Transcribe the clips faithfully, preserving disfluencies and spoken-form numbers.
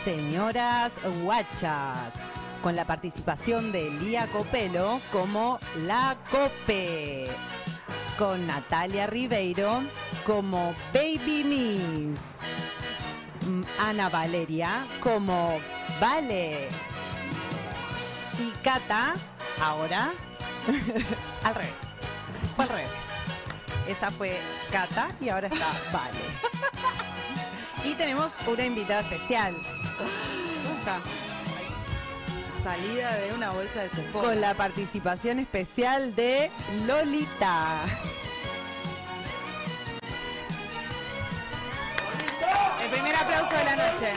Señoras Guachas, con la participación de Lía Copelo como La Cope, con Natalia Ribeiro como Baby Miss, Ana Valeria como Vale y Cata, ahora, al revés, fue al revés. Esa fue Cata y ahora está Vale. Y tenemos una invitada especial. ¿Cómo está? Salida de una bolsa de Sephora. Con la participación especial de Lolita. El primer aplauso de la noche.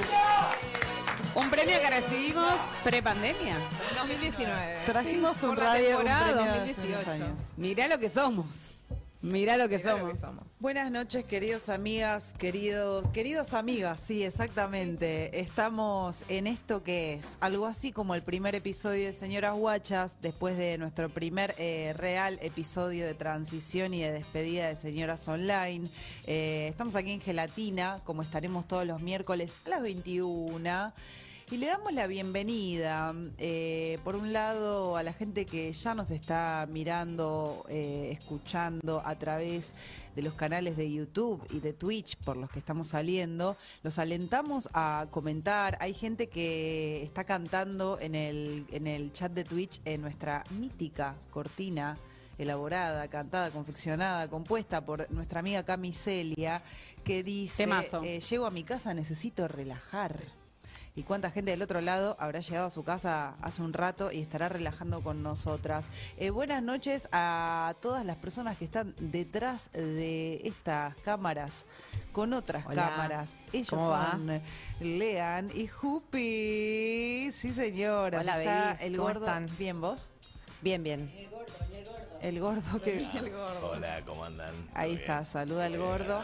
Un premio que recibimos pre-pandemia. dos mil diecinueve. Trajimos Sí, un por la radio, temporada un premio dos de mil hace dieciocho. unos años. Mirá lo que somos. Mirá lo que, Mirá somos. lo que somos. Buenas noches, queridos amigas, queridos, queridos amigas, sí, exactamente. Estamos en esto que es algo así como el primer episodio de Señoras Guachas, después de nuestro primer eh, real episodio de transición y de despedida de Señoras Online. Eh, estamos aquí en Gelatina, como estaremos todos los miércoles a las veintiuna. Y le damos la bienvenida, eh, por un lado, a la gente que ya nos está mirando, eh, escuchando a través de los canales de YouTube y de Twitch por los que estamos saliendo. Los alentamos a comentar. Hay gente que está cantando en el, en el chat de Twitch en nuestra mítica cortina elaborada, cantada, confeccionada, compuesta por nuestra amiga Camiselia, que dice, eh, llego a mi casa, necesito relajar. ¿Y cuánta gente del otro lado habrá llegado a su casa hace un rato y estará relajando con nosotras? Eh, buenas noches a todas las personas que están detrás de estas cámaras, con otras Hola. cámaras. Ellos ¿Cómo va? son Lean y Jupi. Sí, señora. Hola, Está babies. el ¿Cómo gordo. están? Bien, ¿vos? Bien, bien. El gordo que... El gordo. Hola, ¿cómo andan? Ahí ¿Todo está, bien? saluda al gordo.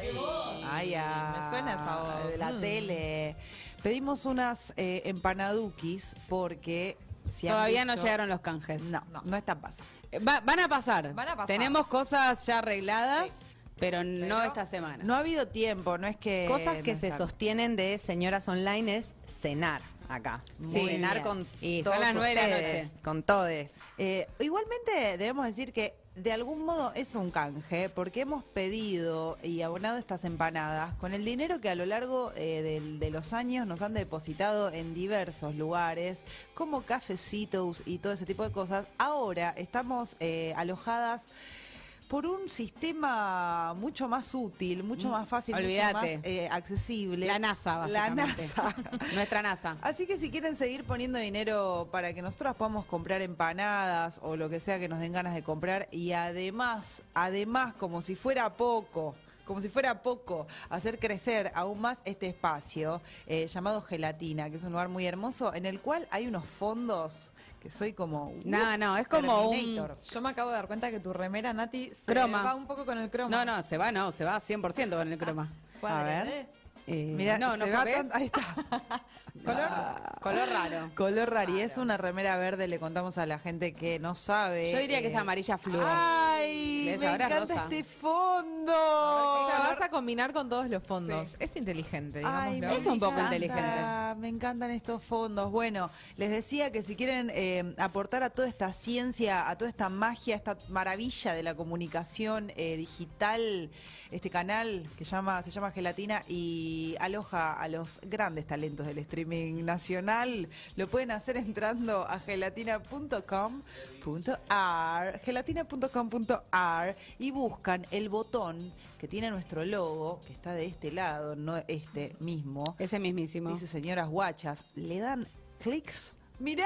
Ay, ah, Me suena esa voz. de la Mm. tele. Pedimos unas eh, empanaduquis porque... si han Todavía no visto- llegaron los canjes. No, no, no están pasando. Eh, va- van a pasar. Van a pasar. Tenemos cosas ya arregladas, Sí. pero, no Pero esta semana. No ha habido tiempo, no es que... Cosas que no se están. sostienen de Señoras Online es cenar acá. Sí, cenar bien. con Y son todos las nueve de la ustedes, noche. con todes. Eh, igualmente debemos decir que de algún modo es un canje, porque hemos pedido y abonado estas empanadas con el dinero que a lo largo eh, del- de, los años nos han depositado en diversos lugares, como cafecitos y todo ese tipo de cosas. Ahora estamos eh, alojadas por un sistema mucho más útil, mucho Mm, más fácil, olvídate. mucho más eh, accesible. La NASA, La básicamente. NASA. Nuestra NASA. Así que si quieren seguir poniendo dinero para que nosotros podamos comprar empanadas o lo que sea que nos den ganas de comprar, y además, además, como si fuera poco, como si fuera poco, hacer crecer aún más este espacio eh, llamado Gelatina, que es un lugar muy hermoso en el cual hay unos fondos que soy como... No, no, es como un- Terminator. Yo me acabo de dar cuenta que tu remera, Nati, se Croma. va un poco con el croma. No, no, se va, no, se va cien por ciento con el croma. Cuadre, A ver. ¿eh? Eh, Mirá, no, no se va ¿ves? tan- ahí está. Color, color raro. Color raro. Y es una remera verde, le contamos a la gente que no sabe. Yo diría que es eh, amarilla fluo. ¡Ay! ¿Ves? Me Ahora es encanta rosa. este fondo. O sea, vas a combinar con todos los fondos. Sí. Es inteligente, Ay, digámoslo. me Es un poco encanta, inteligente. Me encantan estos fondos. Bueno, les decía que si quieren eh, aportar a toda esta ciencia, a toda esta magia, esta maravilla de la comunicación eh, digital, este canal que llama, se llama Gelatina y aloja a los grandes talentos del streaming nacional, lo pueden hacer entrando a gelatina punto com punto ar, gelatina punto com punto ar, y buscan el botón que tiene nuestro logo, que está de este lado, no este mismo. Ese mismísimo. Dice Señoras Guachas, le dan clics. ¡Mirá!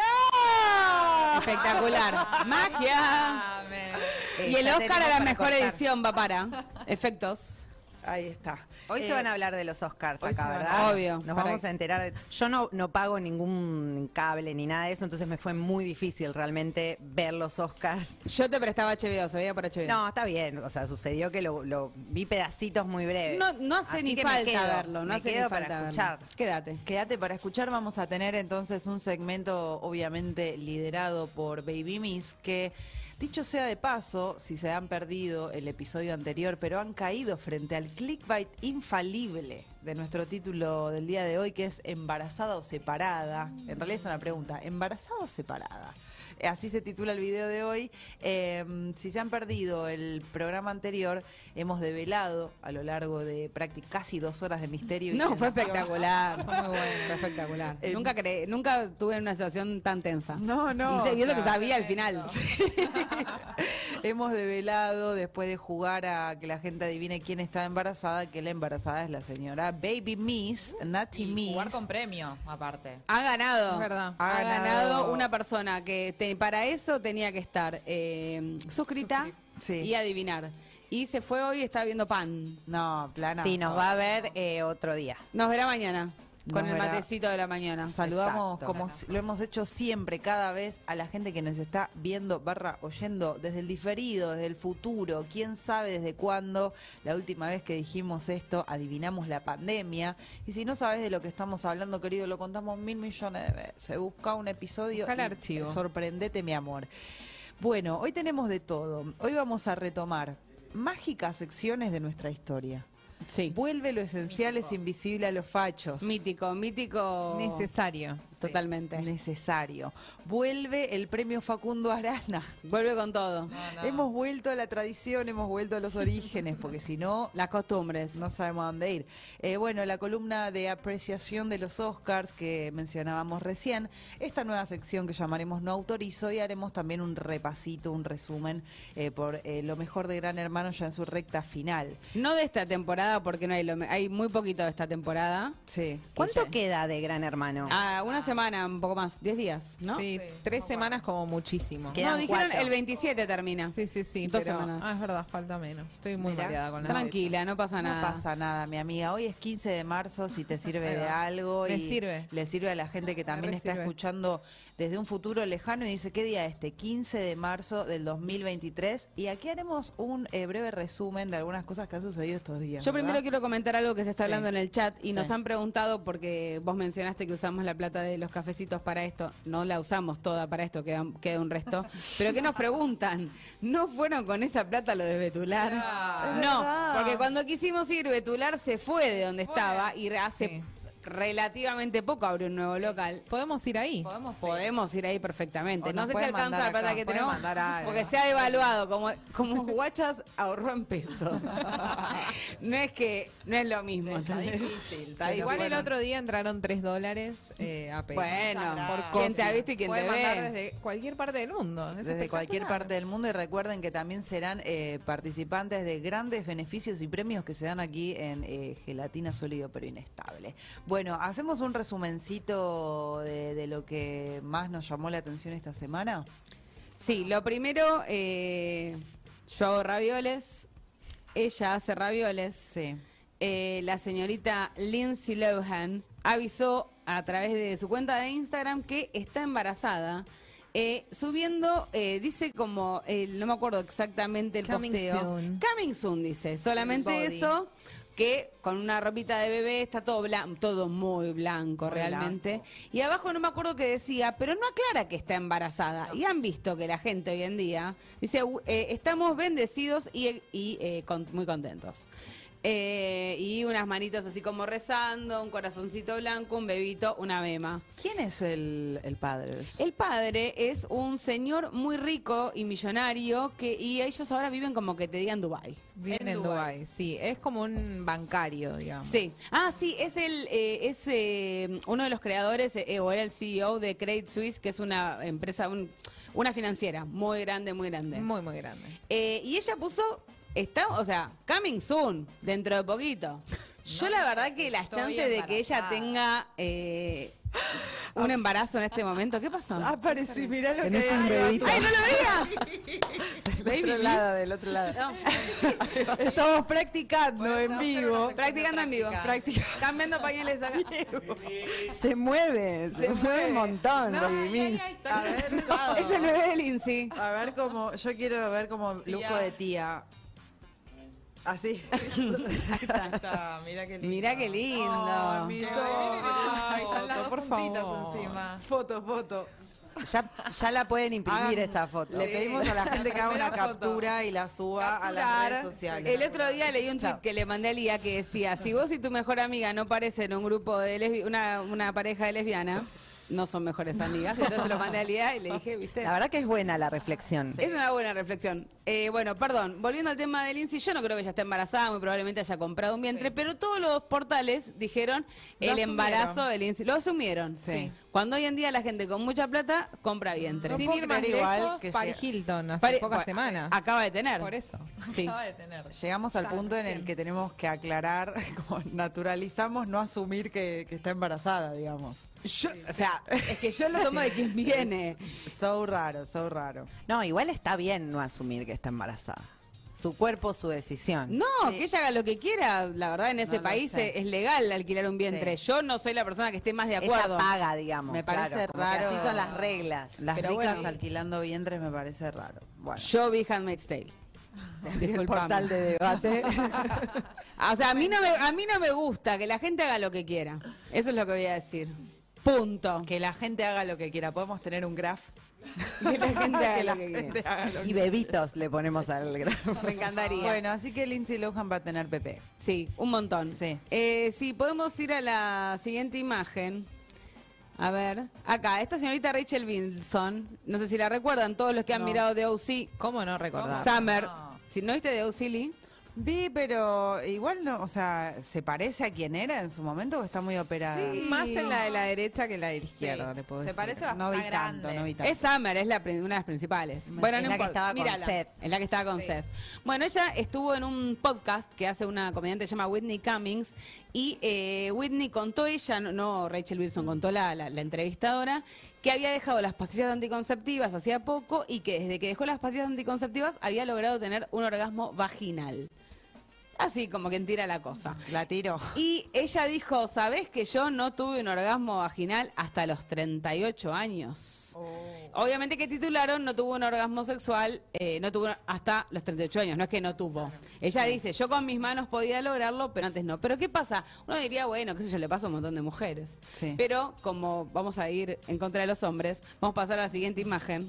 Espectacular. Magia. Eh, Y el ya Oscar tenemos a la para mejor cortar. edición va para efectos. Ahí está. Hoy Eh, se van a hablar de los Oscars hoy se acá, van a ¿verdad? hablar. Obvio. Nos Para- vamos a enterar. de- Yo no, no pago ningún cable ni nada de eso, entonces me fue muy difícil realmente ver los Oscars. Yo te prestaba H B O, se veía por H B O. No, está bien. O sea, sucedió que lo, lo vi pedacitos muy breves. No, no hace Así ni que me falta quedo, verlo, no me hace ni quedo falta para verlo. escuchar. Quédate. Quédate para escuchar, vamos a tener entonces un segmento obviamente liderado por Baby Miss, que Dicho sea de paso, si se han perdido el episodio anterior, pero han caído frente al clickbait infalible de nuestro título del día de hoy, que es embarazada o separada. En realidad es una pregunta, ¿embarazada o separada? Así se titula el video de hoy. Eh, si se han perdido el programa anterior, hemos develado a lo largo de prácticamente casi dos horas de misterio. y No, fue tensión. espectacular. Fue muy bueno, fue espectacular. Eh, nunca cre no estuve en una situación tan tensa. No, no. Y, y eso o que sea, sabía al final. Hemos develado, después de jugar a que la gente adivine quién está embarazada, que la embarazada es la señora Baby Miss, Nati Y Miss. jugar con premio, aparte. Ha ganado. Es verdad. Ha, Ha ganado, ganado una persona que te- para eso tenía que estar eh, suscrita Sí. y adivinar. Y se fue hoy y está viendo pan. No, plana. Sí, nos va a ver eh, otro día. Nos verá mañana. Con Nos el verá. matecito de la mañana. Saludamos, Exacto. como si- lo hemos hecho siempre, cada vez, a la gente que nos está viendo, barra, oyendo desde el diferido, desde el futuro. Quién sabe desde cuándo. La última vez que dijimos esto, adivinamos la pandemia. Y si no sabes de lo que estamos hablando, querido, lo contamos mil millones de veces. Busca un episodio. Busca el y archivo. Sorprendete, mi amor. Bueno, hoy tenemos de todo. Hoy vamos a retomar mágicas secciones de nuestra historia. Sí. Vuelve lo esencial es invisible a los fachos. Mítico, mítico. Necesario. Totalmente. Necesario. Vuelve el premio Facundo Arana. Vuelve con todo. No, no. Hemos vuelto a la tradición, hemos vuelto a los orígenes, porque si no, Las costumbres. no sabemos a dónde ir. Eh, bueno, la columna de apreciación de los Oscars que mencionábamos recién, esta nueva sección que llamaremos No Autorizo, y haremos también un repasito, un resumen eh, por eh, lo mejor de Gran Hermano ya en su recta final. No de esta temporada, porque no hay lo me- hay muy poquito de esta temporada. Sí. ¿Cuánto ya- queda de Gran Hermano? Ah, una semana, un poco más, diez días, ¿no? Sí, Sí, tres no semanas como muchísimo. ¿Qué? No, Quedan dijeron cuatro. el veintisiete termina. Sí, sí, sí, Dos pero semanas. ah, es verdad, falta menos. Estoy muy Mirá, mareada con la Tranquila, no pasa No nada. pasa nada, mi amiga. Hoy es quince de marzo, si te sirve Ahí de va. algo. Me y sirve. Le sirve a la gente que también re está sirve. escuchando desde un futuro lejano y dice, ¿qué día es este? quince de marzo del dos mil veintitrés. Y aquí haremos un eh, breve resumen de algunas cosas que han sucedido estos días. Yo ¿verdad? primero quiero comentar algo que se está Sí. hablando en el chat y Sí. nos han preguntado porque vos mencionaste que usamos la plata de los cafecitos para esto. No la usamos toda para esto, queda, queda un resto. Pero ¿qué nos preguntan? ¿No fueron con esa plata lo de Betular? Es No, verdad. porque cuando quisimos ir, Betular se fue de donde estaba y hace Sí. relativamente poco abrió un nuevo local. Podemos ir ahí. Podemos ir. Podemos ir ahí perfectamente. O No nos sé si puede alcanza mandar la plata acá, que puede tenemos, mandar algo. porque se ha devaluado. Como, como guachas ahorró en pesos. No es que, no es lo mismo. Está ¿entendés? difícil. Está Pero Igual difícil. el otro día entraron tres dólares eh, apenas. Bueno, Por ¿quién te ha visto y quién Puede te mandar ve? desde cualquier parte del mundo. Es Desde cualquier espectacular. parte del mundo, y recuerden que también serán eh, participantes de grandes beneficios y premios que se dan aquí en eh, Gelatina Sólido pero Inestable. Bueno, hacemos un resumencito de, de lo que más nos llamó la atención esta semana. Sí, lo primero, eh, yo hago ravioles, ella hace ravioles. Sí. Eh, la señorita Lindsay Lohan avisó a través de su cuenta de Instagram que está embarazada. Eh, subiendo, eh, dice como, eh, no me acuerdo exactamente el Coming posteo. soon. Coming soon, dice. Solamente body. eso, que con una ropita de bebé está todo blanco, todo muy blanco Muy realmente. blanco. Y abajo no me acuerdo qué decía, pero no aclara que está embarazada. Y han visto que la gente hoy en día dice, "U- eh, estamos bendecidos y, y, eh, con- muy contentos. Eh, y unas manitos así como rezando, un corazoncito blanco, un bebito, una mema. ¿Quién es el, el padre? El padre es un señor muy rico y millonario que y ellos ahora viven como que te digan Dubái. Viene en Dubái, sí. Es como un bancario, digamos. Sí. Ah, sí, es el eh, es eh, uno de los creadores eh, o era el C E O de Credit Suisse, que es una empresa, un- una financiera muy grande, muy grande. Muy, muy grande. Eh, y ella puso, está, o sea, coming soon, dentro de poquito. Yo la verdad que las estoy chances de que ella embarazada. tenga eh, un embarazo en este momento, ¿qué pasó? Ah, parecí, mirá lo que Tenés hay un ahí. bebito. ¡Ay, no lo veía! Del otro lado, del otro lado. Estamos practicando en vivo. Practicando en vivo, Practica- cambiando pañales acá. Se mueve, se, mueve un montón, No, baby. ay, ay, ay, está A ver, cansado. Es el bebé de Lindsay. A ver cómo, yo quiero ver como lujo de tía. Así. Está, mira qué lindo. Mira qué lindo. Ay, mi Qué todo. bueno. Ay, Ay, están las dos por puntitas favor. encima. Foto, foto. Ya, ya la pueden imprimir Hagan- esa foto. Le pedimos a la gente que haga una primera foto. captura y la suba a las Capturar. redes sociales. El otro día leí un tweet que le mandé a Lía que decía, si vos y tu mejor amiga no parecen un grupo de lesbi una, una pareja de lesbianas, no son mejores amigas. Entonces se lo mandé a Lía y le dije, ¿viste? La verdad que es buena la reflexión. Es una buena reflexión. Eh, bueno, perdón, volviendo al tema de Lindsay, yo no creo que ella esté embarazada, muy probablemente haya comprado un vientre, pero todos los portales dijeron Lo el embarazo asumieron. de Lindsay. Lo asumieron. Sí. Cuando hoy en día la gente con mucha plata compra vientre. No Sin puedo ir más creer igual lejos, que Paris llega- Hilton, hace Pare- pocas bueno, semanas. Acaba de tener. Por eso. Sí. Acaba de tener. Llegamos al Ya, punto en el recién. que tenemos que aclarar, como naturalizamos no asumir que, que está embarazada, digamos. Yo- o sea, es que yo lo tomo de quien viene. So raro, so raro. No, igual está bien no asumir que está embarazada. Su cuerpo, su decisión. No, que ella haga lo que quiera. La verdad, en ese No lo país sé. es, es legal alquilar un vientre. Sí. Yo no soy la persona que esté más de acuerdo. Ella paga, digamos. Me parece claro, como que raro. Así son las reglas. Las Pero ricas bueno. alquilando vientres me parece raro. Bueno. Yo vi Handmaid's Tale. El Disculpame. portal de debate. O sea, a mí, no me, a mí no me gusta que la gente haga lo que quiera. Eso es lo que voy a decir. Punto. Que la gente haga lo que quiera. ¿Podemos tener un graph? Que la gente haga Que la lo que gente quiera. haga lo Y que bebitos le ponemos al grano. Me encantaría. Bueno, así que Lindsay Lohan va a tener P P. Sí, un montón. Sí. Eh, sí, podemos ir a la siguiente imagen. A ver, acá, esta señorita Rachel Bilson, no sé si la recuerdan, todos los que han No. mirado The O C, ¿Cómo no recordar? Summer. No. Si no viste The O C, Lee, Vi, pero igual no, o sea, ¿se parece a quien era en su momento o está muy operada? Más en la de la derecha que en la de la izquierda, te puedo Se decir. parece No vi bastante tanto, grande. no vi tanto. es Summer, es la, prin- una de las principales. Bueno, Es no la que importa, estaba con mírala, Seth. es la que estaba con Seth. Bueno, ella estuvo en un podcast que hace una comediante que se llama Whitney Cummings y eh, Whitney contó ella, no, no Rachel Wilson, contó la, la, la entrevistadora, que había dejado las pastillas anticonceptivas hacía poco y que desde que dejó las pastillas anticonceptivas había logrado tener un orgasmo vaginal. Así como que tira la cosa. La tiro. Y ella dijo, ¿sabés que yo no tuve un orgasmo vaginal hasta los treinta y ocho años? Oh. Obviamente que titularon, no tuvo un orgasmo sexual, eh, no tuvo hasta los treinta y ocho años, no es que no tuvo. Ella dice, yo con mis manos podía lograrlo, pero antes no. Pero ¿qué pasa? Uno diría, bueno, qué sé yo, le pasa a un montón de mujeres. Sí. Pero como vamos a ir en contra de los hombres, vamos a pasar a la siguiente imagen.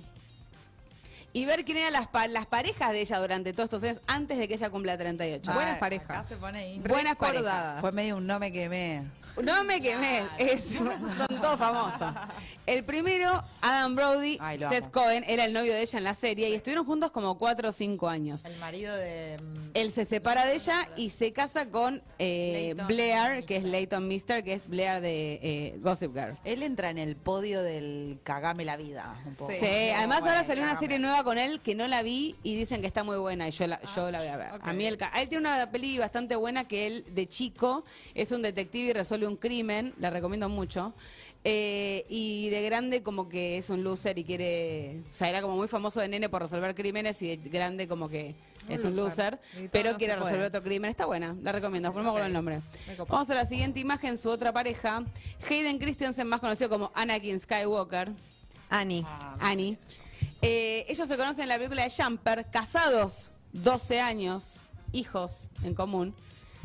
Y ver quién eran las, pa- las parejas de ella durante todos estos años antes de que ella cumpla treinta y ocho. Ah, Buenas Acá parejas. se pone ahí. Buenas parejas. Recordadas. Fue medio un no me quemé. No me quemé, es- son todos famosos. El primero, Adam Brody, Ay, lo Seth amo. Cohen, era el novio de ella en la serie y estuvieron juntos como cuatro o cinco años. El marido de... mm, Él se separa de ella y se casa con eh, Leighton Blair, que es Mister. Leighton Mister, que es Blair de eh, Gossip Girl. Él entra en el podio del cagame la vida. Un poco. Sí, además Bueno, ahora salió una cagame. serie nueva con él que no la vi y dicen que está muy buena y yo la, yo la voy a ver. ok. A mí él, ca- él tiene una peli bastante buena que él de chico es un detective y resuelve un crimen, la recomiendo mucho. Eh, y de grande como que es un loser y quiere, o sea, era como muy famoso de nene por resolver crímenes y de grande como que es un loser, Y todo pero no quiere se puede. resolver otro crimen. Está buena, la recomiendo, no me acuerdo el nombre. Me copa. Vamos a la siguiente imagen, su otra pareja, Hayden Christensen, más conocido como Anakin Skywalker. Ani. Annie. Eh, ellos se conocen en la película de Jumper, casados doce años, hijos en común,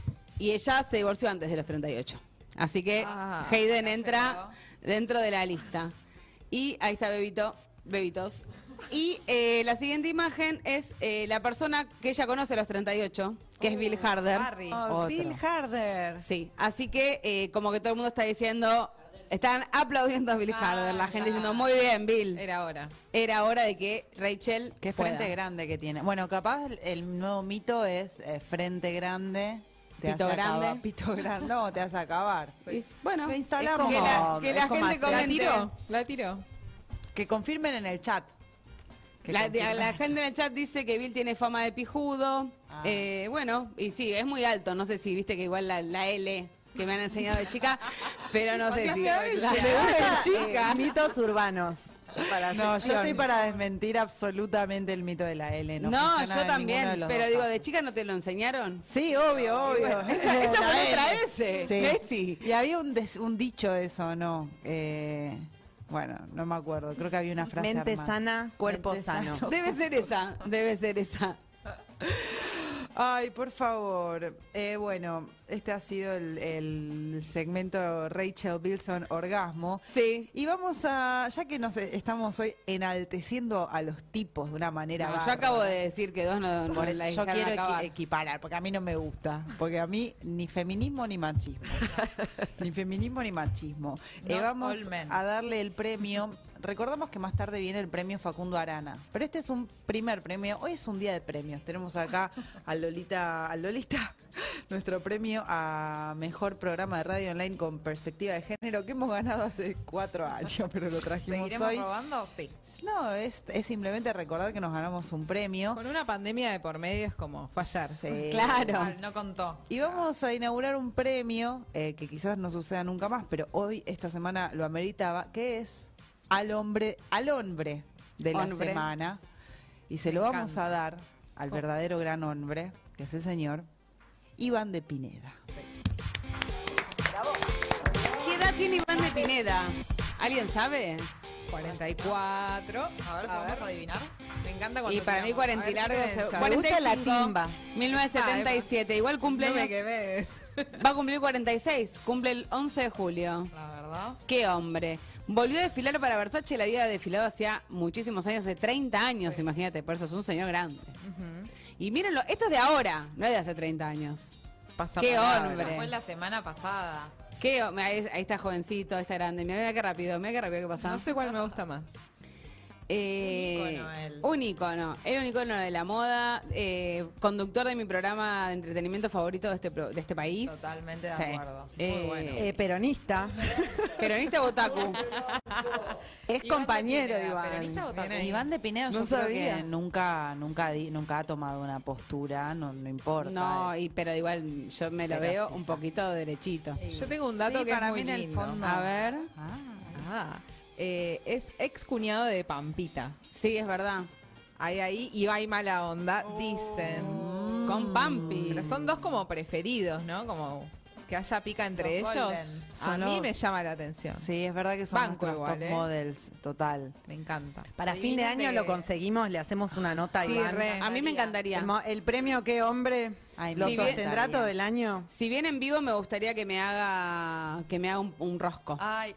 y ella se divorció antes de los treinta y ocho. Así que Ah, Hayden entra dentro de la lista. Y ahí está Bebito, Bebitos. Y eh, la siguiente imagen es eh, la persona que ella conoce a los treinta y ocho, que es Bill Harder. Barry. Oh, Otro. Bill Harder. Sí, así que eh, como que todo el mundo está diciendo, están aplaudiendo a Bill Harder, la gente diciendo, muy bien, Bill. Era hora. Era hora de que Rachel Qué pueda. frente grande que tiene. Bueno, capaz el- el nuevo mito es eh, frente grande. Te Pito hace grande. acabar. Pito grande. No, te hace acabar. Y, bueno, Lo instalamos. que la, como- que es la como gente hacer- La comente. tiró, la tiró. Que confirmen en el chat. Que La, confirmen la en el gente en el chat dice que Bill tiene fama de pijudo. Ah. Eh, bueno, y sí, es muy alto. No sé si viste que igual la, la L que me han enseñado de chica, pero no sé si. La, Me de gusta, chica. eh, mitos urbanos. Para No, yo sección. estoy para desmentir absolutamente el mito de la L. No, No, funciona yo en ninguno de también. los Pero dos digo, casos. ¿de chica no te lo enseñaron? Sí, obvio, obvio. Esa, esa La fue L. otra S. Sí. Messi. Y había un, des- un dicho de eso, ¿no? Eh, bueno, no me acuerdo. Creo que había una frase Mente armada. sana, cuerpo Mente sano. sano. Debe ser esa, debe ser esa. Ay, por favor. Eh, bueno, este ha sido el, el segmento Rachel Bilson Orgasmo. Sí. Y vamos a, ya que nos estamos hoy enalteciendo a los tipos de una manera No, yo bárbara. acabo de decir que dos no, no Por- la yo dejaron quiero equi- acabar. equiparar, porque a mí no me gusta. Porque a mí ni feminismo ni machismo. Ni feminismo ni machismo. Eh, Not vamos all men. a darle el premio. Recordamos que más tarde viene el premio Facundo Arana. Pero este es un primer premio. Hoy es un día de premios. Tenemos acá a Lolita, a Lolita, nuestro premio a mejor programa de radio online con perspectiva de género que hemos ganado hace cuatro años, pero lo trajimos ¿Seguiremos hoy. robando? Sí. No, es, es simplemente recordar que nos ganamos un premio. Con una pandemia de por medio es como fallar. Sí. Claro. Mal, no contó. Y vamos a inaugurar un premio eh, que quizás no suceda nunca más, pero hoy, esta semana, lo ameritaba, que es al hombre, al hombre de la Hombre. semana. Y se Me lo vamos encanta. a dar al verdadero gran hombre, que es el señor Iván de Pineda. ¿Qué edad tiene Iván de Pineda? ¿Alguien sabe? cuarenta y cuatro. A ver, ¿podemos adivinar? Me encanta cuando Y para mí tiramos. cuarenta y A ver, largo, ¿qué se- pensás? Me gusta la cuarenta y cinco. timba. mil novecientos setenta y siete. Igual No cumpleaños. me quemes. Va a cumplir cuarenta y seis. Cumple el once de julio. La verdad. Qué hombre. Volvió a desfilar para Versace. La había desfilado hacía muchísimos años, hace treinta años, imagínate. Por eso es un señor grande. Ujú. Y mírenlo, esto es de ahora, no es de hace treinta años. Pasa Qué palabra. hombre. Fue la semana pasada. Qué, ho- ahí, ahí está jovencito, ahí está grande. Mira, mira qué rápido, mira qué rápido que pasa. No sé cuál me gusta más. Eh, Un ícono él. Un ícono. Era un ícono de la moda, eh, conductor de mi programa de entretenimiento favorito de este, pro- de este país. Totalmente de Sí. acuerdo. Muy Eh, bueno. Eh, peronista. Peronista Botaku. Es Iván de compañero, Pineda, Iván. peronista o Bien ahí. Iván de Pineda yo No creo sabía. que nunca, nunca, di- nunca ha tomado una postura, no, no importa. No, es- y, pero igual yo me lo Pero veo sí, un sí. poquito derechito. Yo tengo un dato Sí, que es para muy mí en el lindo. fondo. A ver. Ah. Ah, eh, es ex cuñado de Pampita. Sí, es verdad. Hay ahí y hay mala onda, dicen. Con Pampi. Pero son dos como preferidos, ¿no? Como que haya pica entre Los ellos. golden. A Son mí los- me llama la atención. Sí, es verdad que son Banco nuestros igual, top ¿eh? models, total. Me encanta. Para fin de Adivinen año de- lo conseguimos, le hacemos una nota a Sí, Iván. re. A mí me encantaría. El, mo- el premio qué hombre Ay, lo me Si bien- sostendrá encantaría. todo el año. Si bien en vivo me gustaría que me haga que me haga un, un rosco. Ay,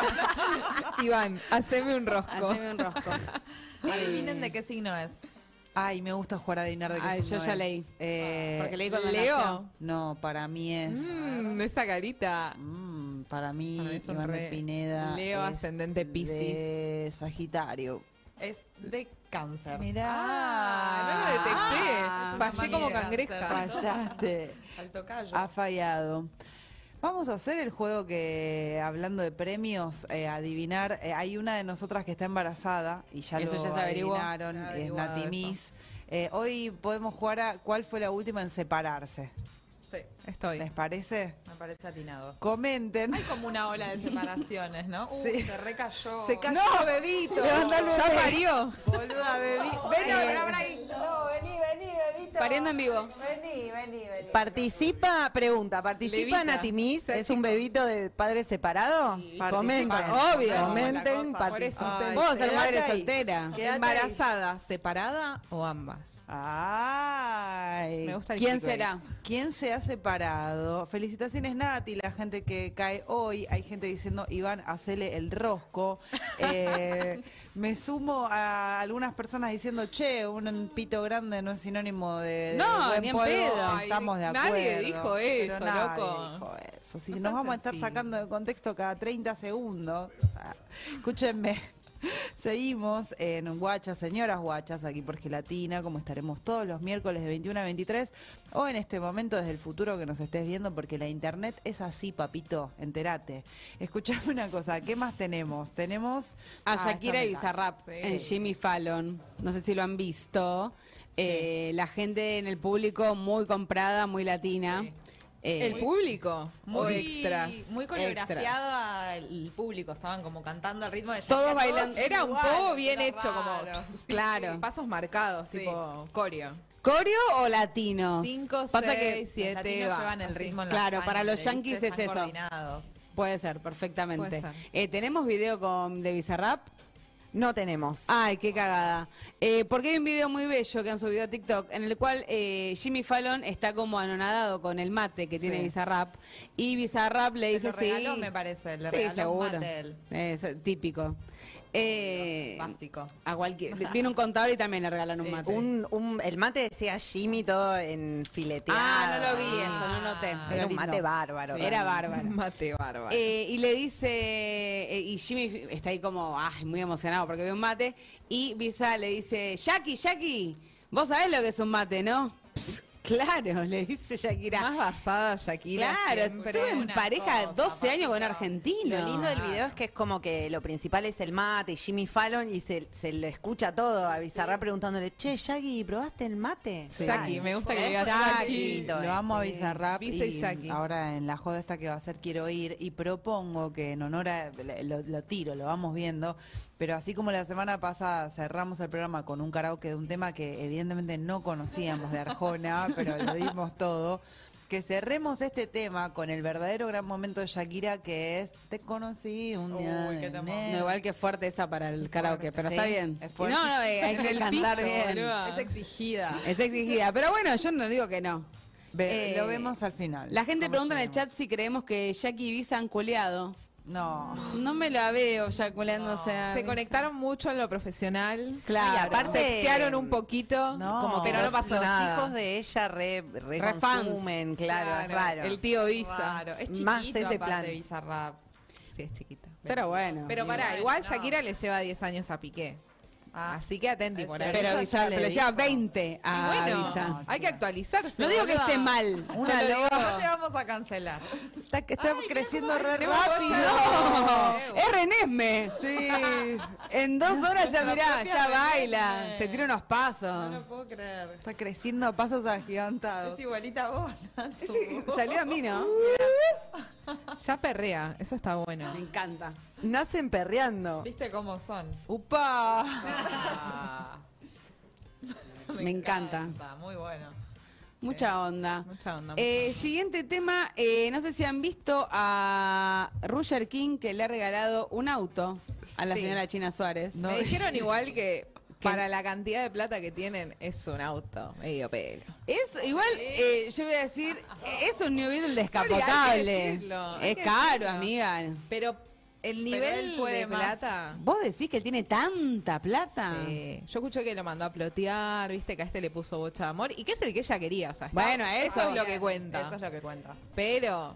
Iván, haceme un rosco. Haceme un rosco. adivinen de qué signo es. Ay, me gusta jugar a adivinar de qué Ay, signo yo ya es. leí. Eh, Porque leí cuando Leo. nació. No, para mí es... Mm, esa carita. Mm, para mí, Para mí es un Iván de re- Pineda Leo es ascendente de Piscis. Sagitario. Es de cáncer. Mirá. Ah, no lo detecté. Ah, Fallé como manera, cangreja. Fallaste. Al tocayo. Ha fallado. Vamos a hacer el juego que, hablando de premios, eh, adivinar. eh, hay una de nosotras que está embarazada y ya Eso lo ya se averiguó. adivinaron, Ya es averiguado Nati eso. Miss. Eh, hoy podemos jugar a cuál fue la última en separarse. Sí, Estoy. ¿Les parece? me parece atinado. Comenten. Hay como una ola de separaciones, ¿no? Uh, Sí. se recayó. Se cayó bebito. ¿Ya parió? Boluda, bebito. Vení, Ay, vení, abra ahí. No, vení, vení, bebito. Pariendo en vivo. Vení, vení, vení. Participa, pregunta, ¿participa Levita. Nati Miss? Está ¿Es un chico. bebito de padres separados? Participa. Comenten. Obvio. Comenten, Por eso. participen. Ay, Vos ser quédate madre ahí. soltera. Quédate ¿Embarazada, separada o ambas? Ay. Me gusta el ¿Quién chico ahí. será? ¿Quién se ha separado? Felicitaciones, Nati, la gente que cae hoy. Hay gente diciendo, Iván, hacele el rosco. Eh, me sumo a algunas personas diciendo, che, un pito grande no es sinónimo de, de No, buen ni en polvo. pedo. Estamos de Ay, acuerdo. nadie dijo Pero eso, nadie loco. dijo eso. Si No nos seas vamos a estar así. sacando de contexto cada treinta segundos. Ah, escúchenme. Seguimos en Guachas, señoras Guachas, aquí por Gelatina, como estaremos todos los miércoles de veintiuno a veintitrés, o en este momento desde el futuro que nos estés viendo, porque la internet es así, papito, entérate. Escuchame una cosa, ¿qué más tenemos? Tenemos A Ah, Shakira esta y me Bizarrap Sí. en Jimmy Fallon. No sé si lo han visto. Eh, la gente en el público muy comprada, muy latina. Sí. Eh, ¿El público? Muy, ¿O extras? muy coreografiado al público, estaban como cantando al ritmo de Shakira. Todos bailan- Era un igual, poco bien era hecho, como raro. Claro. pasos marcados, Sí. tipo coreo. ¿Coreo o latinos? Cinco, Pasa seis, que Los siete, latinos va. llevan el así. ritmo en la Claro, sangre, para los ¿viste? yanquis es Están eso. coordinados. Puede ser, perfectamente. Puede ser. Eh, ¿Tenemos video con de Bizarrap? No tenemos. Ay, qué cagada. Eh, porque hay un video muy bello que han subido a TikTok en el cual eh, Jimmy Fallon está como anonadado con el mate que tiene Sí. Bizarrap y Bizarrap le dice Se lo regaló, sí. me parece, le sí, regaló un seguro. mate él. Es típico. Eh, Básico. A cualquier, viene un contador y también le regalan un Eh, mate. un, un- el mate decía Jimmy todo en fileteado. Ah, no lo vi eso, no noté. Era Pero un lindo. mate bárbaro. Era bárbaro. Mate bárbaro. Eh, y le dice, eh, y Jimmy está ahí como, ay, muy emocionado porque ve un mate, y Visa le dice, Jackie, Jackie, vos sabés lo que es un mate, ¿no? Pss, claro, le dice Shakira. Más basada Shakira. Claro, siempre. estuve en Una pareja cosa, doce años con un papito. argentino. Lo lindo del video es que es como que lo principal es el mate y Jimmy Fallon y se, se lo escucha todo a Bizarrap preguntándole, che, Shaggy, ¿probaste el mate? Sí. Jackie, me gusta que le digas Jackie. Jackie. Lo amo a Sí. Bizarrap Visa y y Jackie. ahora en la joda esta que va a hacer quiero ir y propongo que en honor a, lo, lo tiro, lo vamos viendo, pero así como la semana pasada cerramos el programa con un karaoke de un tema que evidentemente no conocíamos de Arjona, pero lo dimos todo, que cerremos este tema con el verdadero gran momento de Shakira que es Te conocí un día. Uy, qué en temón. enero. No, igual que fuerte esa para el karaoke, pero Sí, está bien. es fuerte. No, no, eh, hay que cantar piso, bien. boluda. Es exigida. Es exigida, pero bueno, yo no digo que no. Ve- Eh, lo vemos al final. La gente ¿Cómo pregunta en el llegamos? chat si creemos que Jackie y Visa han culeado. No. No me la veo ya culeándose. a Se Visa. conectaron mucho en lo profesional. Claro. Y aparte- Sextearon un poquito, No. como pero no los, pasó los nada. hijos de ella re, re, Re fans. consumen, claro, es raro. El tío Isa. Claro, es chiquito Más ese aparte plan. de Bizarrap. Sí, es chiquita. Pero bueno. Pero mira. pará, Bueno, igual no. Shakira le lleva diez años a Piqué. Ah. Así que atenti por ahí. Pero Ella Visa ya le, le le lleva dijo. veinte a Y bueno, Visa. hay que actualizarse. No digo que boluda. esté mal. Una solo digo- loba. No te vamos a cancelar. Está, está creciendo re tenemos rápido. otra. No, es Renesme. Sí. En dos horas ya La mirá, propia ya Renesme. baila. Te tira unos No pasos. lo puedo creer. Está creciendo a pasos agigantados. Es igualita a vos, Natu. Sí, salió a mí, ¿no? Ya perrea, eso está bueno. Me encanta. Nacen perreando. ¿Viste cómo son? ¡Upa! Ah. Me encanta. Muy bueno. Mucha onda. Mucha onda. Eh, siguiente tema, eh, no sé si han visto a Roger King que le ha regalado un auto a la Sí. señora China Suárez. Me dijeron igual que para la cantidad de plata que tienen es un auto medio pelo. Es igual, eh, yo voy a decir, es un New Beetle Sorry, hay descapotable. que decirlo, hay Es que caro, decirlo. amiga. Pero el él nivel puede de más. plata. ¿Vos decís que él tiene tanta plata? Sí. Yo escuché que lo mandó a plotear, viste que a este le puso bocha de amor y que es el que ella quería, o sea, está- Bueno, eso- es lo que cuenta. Eso es lo que cuenta. Pero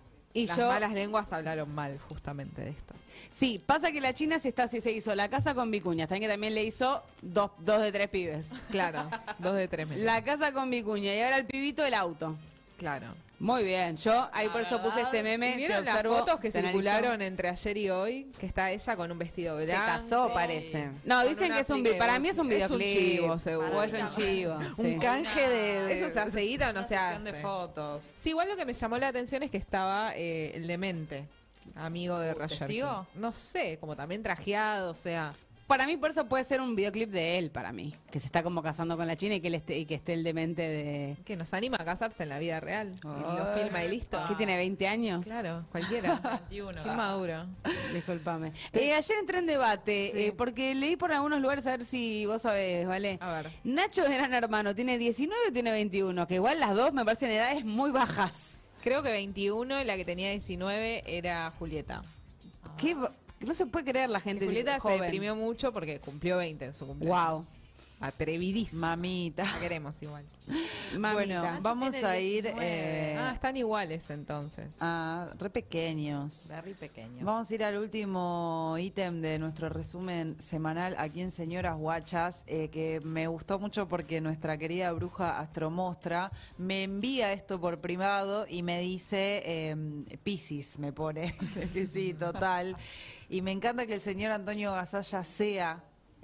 Y las yo, malas lenguas hablaron mal justamente de esto. sí, pasa que la China se está, se hizo la casa con Vicuña, también que también le hizo dos, dos de tres pibes. Claro, dos de tres meses. La casa con Vicuña y ahora el pibito el auto. Claro. Muy bien, yo ahí La por eso puse verdad, este meme. ¿Y ¿Vieron te las observo, fotos que te analizo. circularon entre ayer y hoy? Que está ella con un vestido Se blanco. casó, parece. No, Con dicen una que es un aplique- vi- para mí es un es un videoclip. chivo, seguro. O es un chivo. sí. Un canje de, de- ¿Eso se hace guita o no se Sesión hace? de fotos. Sí, igual lo que me llamó la atención es que estaba eh, el demente, amigo de Roger testigo? King. No sé, como también trajeado, o sea... Para mí por eso puede ser un videoclip de él, para mí. Que se está como casando con la China y que, él esté, y que esté el demente de... Que nos anima a casarse en la vida real. Y lo Ay, filma y listo. ¿Qué tiene, veinte años? Claro, cualquiera. veintiuno. Qué maduro. Disculpame. Eh, ayer entré en debate, Sí. eh, porque leí por algunos lugares, a ver si vos sabés, ¿vale? A ver. Nacho de Gran Hermano, ¿tiene diecinueve o tiene veintiuno? Que igual las dos me parecen edades muy bajas. Creo que veintiuno y la que tenía diecinueve era Julieta. ¿Qué ba- no se puede creer la gente Julieta joven. se deprimió mucho porque cumplió veinte en su cumpleaños. Wow. Atrevidísima. Mamita. La queremos igual. Mamita. Bueno, vamos tiene a ir diecinueve. eh, Ah, están iguales entonces. a re pequeños. Very pequeño. Vamos a ir al último ítem de nuestro resumen semanal aquí en Señoras Guachas, eh, que me gustó mucho porque nuestra querida bruja Astromostra me envía esto por privado y me dice, eh, Piscis me pone, que sí, total. Y me encanta que el señor Antonio Gasalla sea...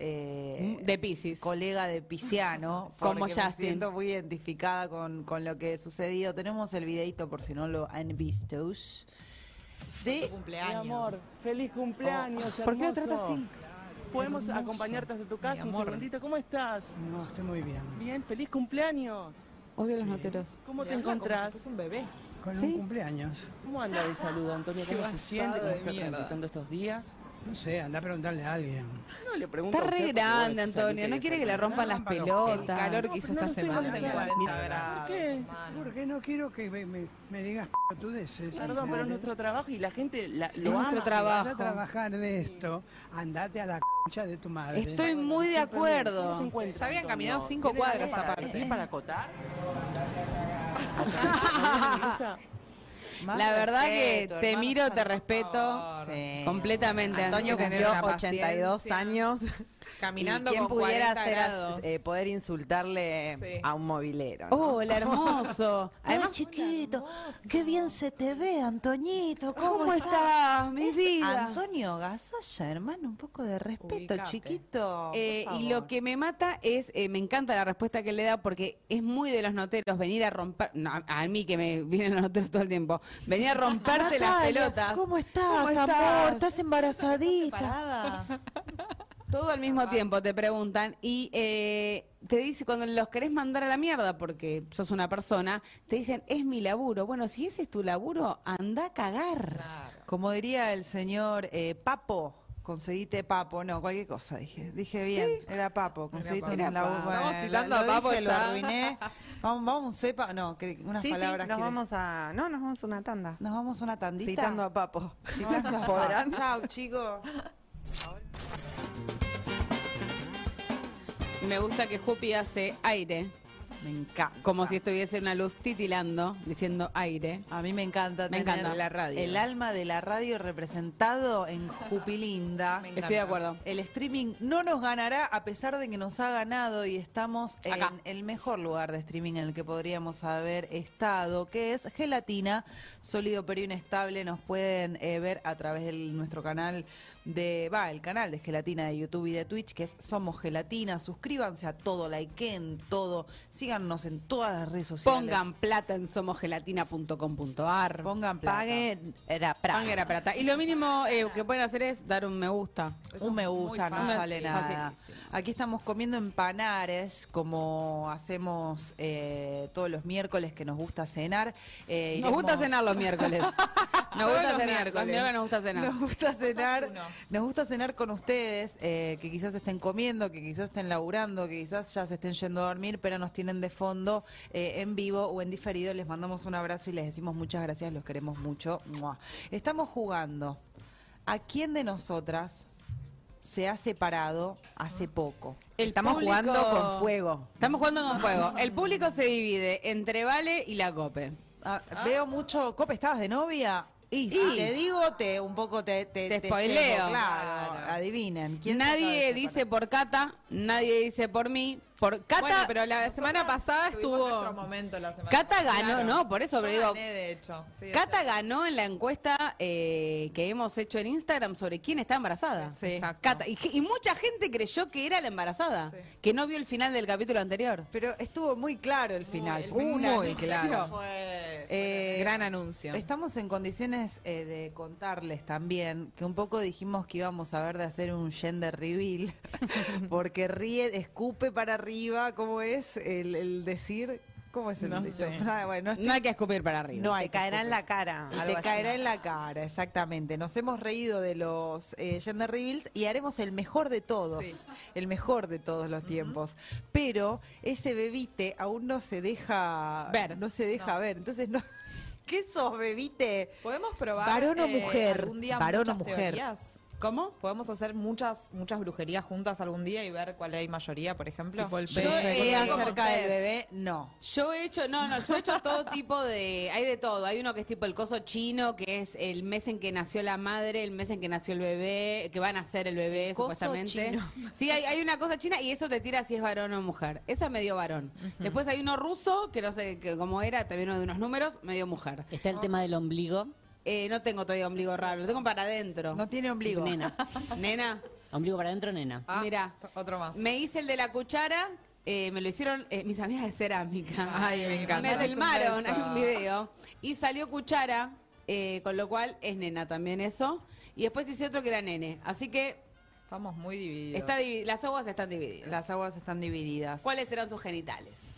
eh, De Piscis. colega de Pisciano, Como porque me Justin. siento muy identificada con, con lo que sucedido. Tenemos el videito por si no lo han visto. De Tu cumpleaños. Mi amor, feliz cumpleaños, ¿Por qué lo hermoso. trata así? ¿Podemos acompañarte hasta tu casa Mi un amor. segundito? ¿Cómo estás? No, estoy muy bien. Bien, feliz cumpleaños. Odio los noteros. ¿Cómo te Le habla como encontrás? si fuese un bebé. Con ¿Sí? un cumpleaños. ¿Cómo anda de salud, Antonio? ¿Cómo Qué se siente? basado ¿Cómo de está mierda. transitando estos días? No sé, anda a preguntarle a alguien. No le pregunto Está a re usted, porque grande, vos decís a mí Antonio. No que quiere dice que le que rompan no, las pero- El pelotas. calor que hizo No, esta pero no estoy semana. con cuarenta ¿Por grados, qué? mano. Porque no quiero que me, me, me digas pelotudeces. Perdón, pero es nuestro trabajo y la gente la- Es lo nuestro ama. Si trabajo. vas a trabajar de esto, andate a la concha de tu madre. Estoy muy de acuerdo. ¿Cómo se encuentra, Ya habían Antonio? caminado cinco ¿Tiene cuadras algo para- aparte. ¿Sí, para acotar? Esa- Más La verdad respeto, que te hermano, miro, te por respeto favor. Sí. completamente. Antonio Antonio. tener cumplió una ochenta y dos paciencia. años. Caminando ¿Y quién con pudiera cuarenta hacer, grados. eh, poder insultarle Sí. a un movilero? ¿no? Oh, el hermoso. Además, chiquito, qué bien se te ve, Antoñito. ¿Cómo, ¿cómo estás, mi Es vida? Antonio Gasalla, hermano, un poco de respeto, Ubicate. chiquito. por Eh, y favor. lo que me mata es, eh, me encanta la respuesta que le da porque es muy de los noteros venir a romper, no, a, a mí que me vienen los noteros todo el tiempo, venir a romperte las Natalia, pelotas. ¿Cómo estás, ¿Cómo amor? estás? ¿Estás embarazadita? Parada. Todo al mismo tiempo te preguntan y eh, te dice cuando los querés mandar a la mierda porque sos una persona, te dicen, es mi laburo. Bueno, si ese es tu laburo, anda a cagar. Como diría el señor eh, Papo, conseguite Papo, no, cualquier cosa dije. Dije bien, era Papo, conseguite Papo. un Era laburo. Papo. Bueno, Estamos citando lo a Papo dije, lo ya. arruiné. Vamos, vamos un sepa, no, que- unas Sí, sí, palabras nos que vamos a... No, nos vamos a una tanda. Nos vamos una tandita. Citando a Papo. Citando a ¿Podrán? Chao, chicos. Me gusta que Jupi hace aire, Me encanta. como si estuviese una luz titilando, diciendo aire. A mí me encanta Me tener encanta. La radio. el alma de la radio representado en Jupilinda. Me Estoy de acuerdo. El streaming no nos ganará a pesar de que nos ha ganado y estamos Acá. en el mejor lugar de streaming en el que podríamos haber estado, que es Gelatina, sólido pero inestable. Nos pueden eh, ver a través de nuestro canal de, va, el canal de Gelatina de YouTube y de Twitch, que es Somos Gelatina. Suscríbanse a todo, likeen todo, síganos en todas las redes sociales. Pongan plata en somosgelatina punto com punto ar. Pongan plata. Pague era plata. Pongan la plata. Y lo mínimo eh, que pueden hacer es dar un me gusta. Un me gusta, no fácil, sale nada. facilísimo. Aquí estamos comiendo empanares, como hacemos eh, todos los miércoles que nos gusta cenar. Eh, Nos gusta iremos- cenar los miércoles. Nos Solo gusta los cenar. miércoles. Los miércoles nos gusta cenar. Nos gusta cenar, uno. nos gusta cenar con ustedes, eh, que quizás estén comiendo, que quizás estén laburando, que quizás ya se estén yendo a dormir, pero nos tienen de fondo eh, en vivo o en diferido. Les mandamos un abrazo y les decimos muchas gracias, los queremos mucho. ¡Mua! Estamos jugando. ¿A quién de nosotras se ha separado hace poco? El Estamos público- jugando con fuego. Estamos jugando con fuego. El público se divide entre Vale y la Cope. Ah, Veo mucho. Cope, ¿estabas de novia? Y si te digo, te un poco te, te, Te spoileo. cebo, claro, adivinen. ¿quién se acaba Nadie de dice separar? por Cata, nadie dice por mí. Por Cata, Bueno, pero la semana pasada Tuvimos nuestro estuvo... momento la semana Cata pasada. ganó, Claro. no, por eso Yo pero digo, gané, de hecho. Sí, Cata o sea, ganó en la encuesta eh, que hemos hecho en Instagram sobre quién está embarazada. Sí. Exacto. Cata, y, y mucha gente creyó que era la embarazada, Sí. que no vio el final del capítulo anterior. Pero estuvo muy claro el final. el Fue final una muy anuncio. claro. fue- Eh, Gran anuncio. Estamos en condiciones eh, de contarles también que un poco dijimos que íbamos a ver de hacer un gender reveal, porque ríe, escupe para arriba, ¿cómo es el, el decir? ¿Cómo es el No dicho? sé. Ah, bueno, estoy- No hay que escupir para arriba. No hay Te que caerá en escupir. la cara. Y algo te así. caerá en la cara, exactamente. Nos hemos reído de los eh, gender reveals y haremos el mejor de todos, Sí. el mejor de todos los tiempos. Pero ese bebite aún no se deja Ver. no se deja ver. Entonces no. ¿Qué sos, bebite? ¿Podemos probar ¿Varón o eh, mujer? algún día ¿Varón o muchas mujer? teorías? ¿Cómo? ¿Podemos hacer muchas muchas brujerías juntas algún día y ver cuál hay mayoría, por ejemplo? Tipo el Yo pez. he Eh, como acerca del ustedes. bebé, no. Yo he hecho, no, no, yo he hecho todo tipo de, hay de todo. Hay uno que es tipo el coso chino, que es el mes en que nació la madre, el mes en que nació el bebé, que va a nacer el bebé, Coso supuestamente. chino. Sí, hay, hay una cosa china y eso te tira si es varón o mujer. Esa medio varón. Después hay uno ruso, que no sé que cómo era, también uno de unos números, medio mujer. Está el tema del ombligo. Eh, no tengo todavía ombligo raro, lo tengo para adentro. No tiene ombligo. Nena. Nena, Ombligo para adentro, nena. Ah, mira, otro más. me hice el de la cuchara, eh, me lo hicieron eh, mis amigas de cerámica. Ay, me encanta. Me Mandales un filmaron, beso. hay un video. Y salió cuchara, eh, con lo cual es nena también eso. Y después hice otro que era nene. Así que Estamos muy divididos. está divi- las aguas están divididas. Las aguas están divididas. ¿Cuáles serán sus genitales?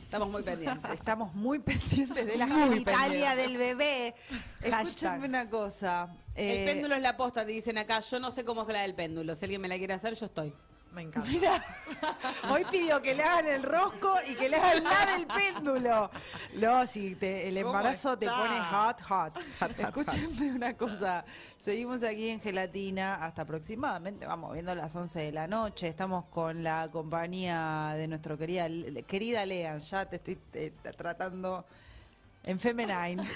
Estamos muy pendientes. Estamos muy pendientes de la Muy genitalia pendientes. del bebé. Hashtag. Escúchame una cosa. El eh, péndulo es la posta, te dicen acá. Yo no sé cómo es la del péndulo. Si alguien me la quiere hacer, yo estoy. Me encanta. Mira, hoy pidió que le hagan el rosco y que le hagan la del péndulo. No, si te- el ¿Cómo embarazo te está? pone hot, hot. Hot, hot, Escúchenme una cosa. Seguimos aquí en Gelatina hasta aproximadamente, vamos, viendo las once de la noche. Estamos con la compañía de nuestro querida, querida Lean. Ya te estoy eh, tratando en femenine. Nos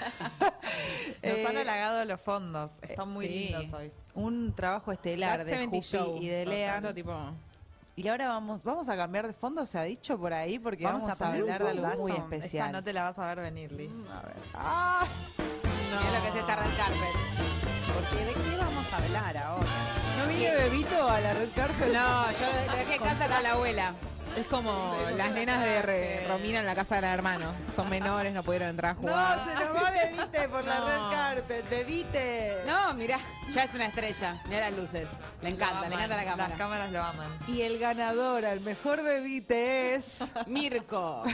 Eh, han halagado los fondos. Están muy sí. lindos hoy. un trabajo estelar Dark de setenta Jupi Show. y de Todo Lean. tanto, tipo, Y ahora vamos, vamos a cambiar de fondo, se ha dicho por ahí, porque Vamos vamos, a a, poner un hablar de algo fondazo. muy Esta especial. no te la vas a ver venir, Liz. A ver. ¡Ah! Es lo que es esta red carpet. Porque ¿de qué vamos a hablar ahora? ¿No viene Bebito a la red carpet? No, yo lo dejé en casa con la abuela. es como las nenas de Re- Romina en la casa del hermano. Son menores, no pudieron entrar a jugar. No, se nos va Bebite por la No. red carpet. Bebite. No, mirá, ya es una estrella. Mirá las luces. Le encanta, le encanta la Las cámara. cámaras lo aman. Y el ganador al mejor Bebite es... Mirko.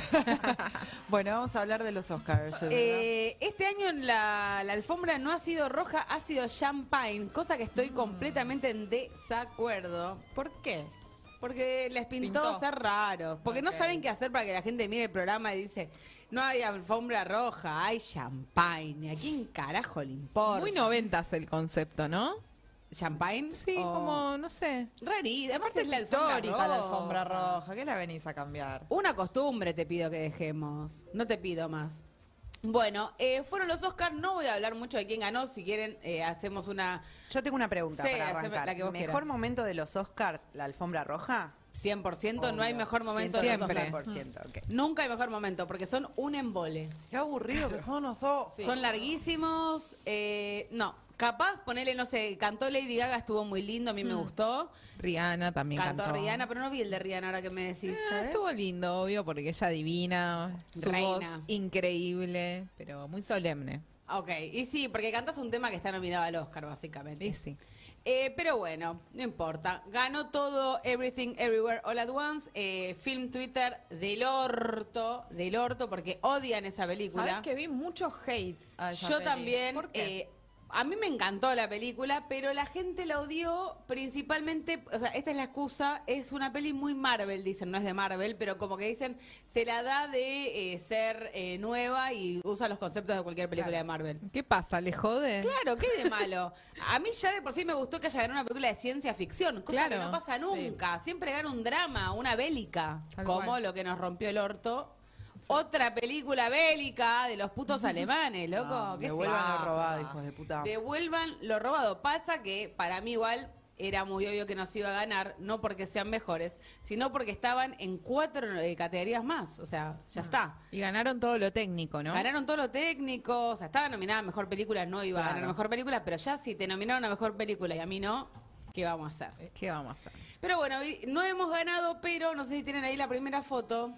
Bueno, vamos a hablar de los Oscars. ¿verdad? Eh, este año la, la alfombra no ha sido roja, ha sido champagne, cosa que estoy completamente en desacuerdo. ¿Por qué? Porque les pintó, Pintó. ser raros. Porque no Ok. saben qué hacer para que la gente mire el programa y dice, no hay alfombra roja, hay champagne. ¿A quién carajo le importa? Muy noventas el concepto, ¿no? ¿Champagne? Sí, O- como, no sé. Rarito. Además Aparte es la alfombra histórica la roja. alfombra roja. ¿Qué la venís a cambiar? Una costumbre te pido que dejemos. No te pido más. Bueno, eh, fueron los Oscars. No voy a hablar mucho de quién ganó. Si quieren, eh, hacemos una Yo tengo una pregunta Sí, para haceme arrancar. la que vos ¿Mejor quieras. momento de los Oscars, la alfombra roja? cien por ciento. No hay Obvio. mejor momento de los Siempre. Oscars. cien por ciento, ok. Nunca hay mejor momento porque son un embole. Qué aburrido que son los Oscars. Son larguísimos. eh, no, capaz ponerle, no sé, cantó Lady Gaga, estuvo muy lindo, a mí me gustó. Rihanna también Cantó cantó. Rihanna, pero no vi el de Rihanna ahora que me decís. Eh, ¿sabes? estuvo lindo, obvio, porque ella divina, su Reina. voz increíble, pero muy solemne. Ok, y sí, porque cantas un tema que está nominado al Oscar, básicamente. Y sí. Eh, pero bueno, no importa. Ganó todo Everything Everywhere All at Once. Eh, Film Twitter del orto, del orto, porque odian esa película. ¿Sabes que vi mucho hate a esa Yo peli? también. ¿Por qué? eh, a mí me encantó la película, pero la gente la odió principalmente, o sea, esta es la excusa, es una peli muy Marvel, dicen, no es de Marvel, pero como que dicen, se la da de eh, ser eh, nueva y usa los conceptos de cualquier película de Marvel. ¿Qué pasa? ¿Le jode? Claro, ¿qué de malo? A mí ya de por sí me gustó que haya ganado una película de ciencia ficción, cosa Claro, que no pasa nunca. Siempre gana un drama, una bélica, Tal como cual. lo que nos rompió el orto. Otra película bélica de los putos alemanes, loco. No, ¿Qué se devuelvan va? lo robado, hijos de puta. Devuelvan lo robado. Pasa que para mí igual era muy obvio que nos iba a ganar, no porque sean mejores, sino porque estaban en cuatro eh, categorías más. O sea, ya está. Y ganaron todo lo técnico, ¿no? Ganaron todo lo técnico, o sea, estaba nominada a Mejor Película, no iba a Claro. ganar Mejor Película, pero ya si te nominaron a Mejor Película y a mí no, ¿qué vamos a hacer? ¿Qué vamos a hacer? Pero bueno, vi- no hemos ganado, pero no sé si tienen ahí la primera foto.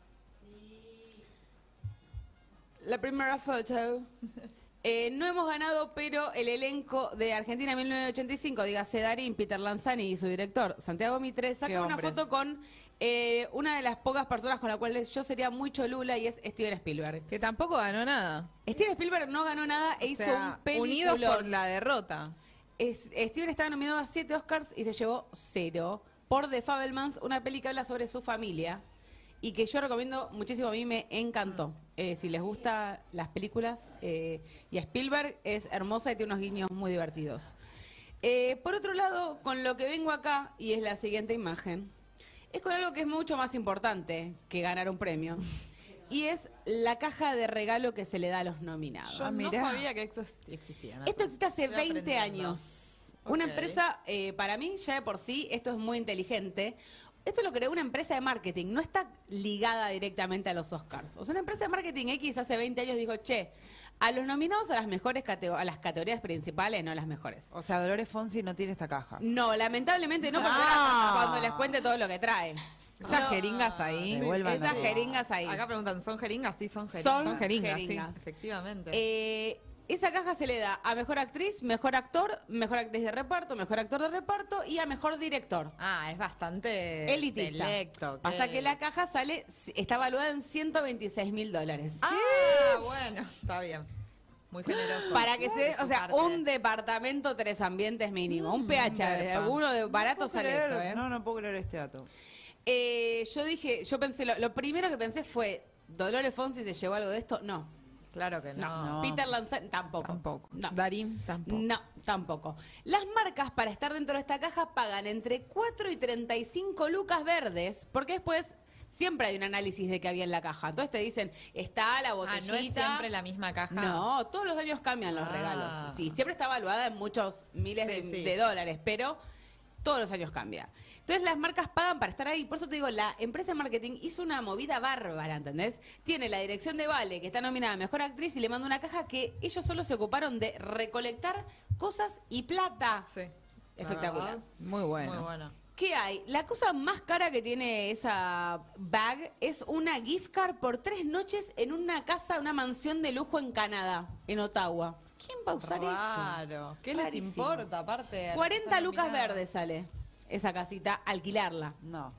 La primera foto. Eh, no hemos ganado, pero el elenco de Argentina mil novecientos ochenta y cinco, dígase Darín, Peter Lanzani y su director Santiago Mitre, Qué sacó una hombres. foto con eh, una de las pocas personas con las cuales yo sería muy cholula y es Steven Spielberg. Que tampoco ganó nada. Steven Spielberg no ganó nada e O hizo sea, un película. unidos por la derrota. Es- Steven estaba nominado a siete Oscars y se llevó cero por The Fabelmans, una peli que habla sobre su familia y que yo recomiendo muchísimo, a mí me encantó. Eh, si les gustan las películas, eh, y a Spielberg es hermosa y tiene unos guiños muy divertidos. Eh, por otro lado, con lo que vengo acá, y es la siguiente imagen, es con algo que es mucho más importante que ganar un premio, y es la caja de regalo que se le da a los nominados. Yo Ah, no mirá. sabía que esto existía. Esto existe hace Estoy veinte aprendiendo. años. Una Ok. empresa, eh, para mí, ya de por sí, esto es muy inteligente. Esto lo creó una empresa de marketing, no está ligada directamente a los Oscars. O sea, una empresa de marketing X hace veinte años dijo, che, a los nominados a las mejores catego- a las categorías principales, no las mejores. O sea, Dolores Fonsi no tiene esta caja. No, lamentablemente no, porque Ah. ahora cuando les cuente todo lo que trae. Esas No. jeringas ahí. Devuelvan Esas todo. jeringas ahí. Acá preguntan, ¿son jeringas? Sí, son jeringas. Son Son jeringas, jeringas. sí. Efectivamente. Eh, esa caja se le da a mejor actriz, mejor actor, mejor actriz de reparto, mejor actor de reparto y a mejor director. Ah, es bastante Elitista. selecto. Pasa que la caja sale, está evaluada en ciento veintiséis mil dólares. Ah, bueno, está bien. Muy generoso. Para que De se, su o sea, parte. un departamento tres ambientes mínimo, un P H, Verpa. alguno de barato No puedo sale creer, eso, ¿eh? No, no puedo creer este dato. Eh, yo dije, yo pensé, lo, lo primero que pensé fue, ¿Dolores Fonsi se llevó algo de esto? No. Claro que no. No. Peter Lanzani, tampoco. Tampoco. No. Darín, tampoco. No, tampoco. Las marcas para estar dentro de esta caja pagan entre cuatro y treinta y cinco lucas verdes, porque después siempre hay un análisis de qué había en la caja. Entonces te dicen, está la Ah, botellita. ¿no es siempre la misma caja? No, todos los años cambian los Ah. regalos. Sí, siempre está evaluada en muchos miles Sí, de, sí. de dólares, pero todos los años cambia. Entonces las marcas pagan para estar ahí. Por eso te digo, la empresa de marketing hizo una movida bárbara, ¿entendés? Tiene la dirección de Vale, que está nominada a Mejor Actriz, y le manda una caja que ellos solo se ocuparon de recolectar cosas y plata. Sí. Espectacular. La verdad, Muy bueno. Muy bueno. ¿Qué hay? La cosa más cara que tiene esa bag es una gift card por tres noches en una casa, una mansión de lujo en Canadá, en Ottawa. ¿Quién va a usar eso? Raro. ¿Qué les Rarísimo. importa, aparte? cuarenta lucas nominada. verdes sale esa casita, alquilarla. No.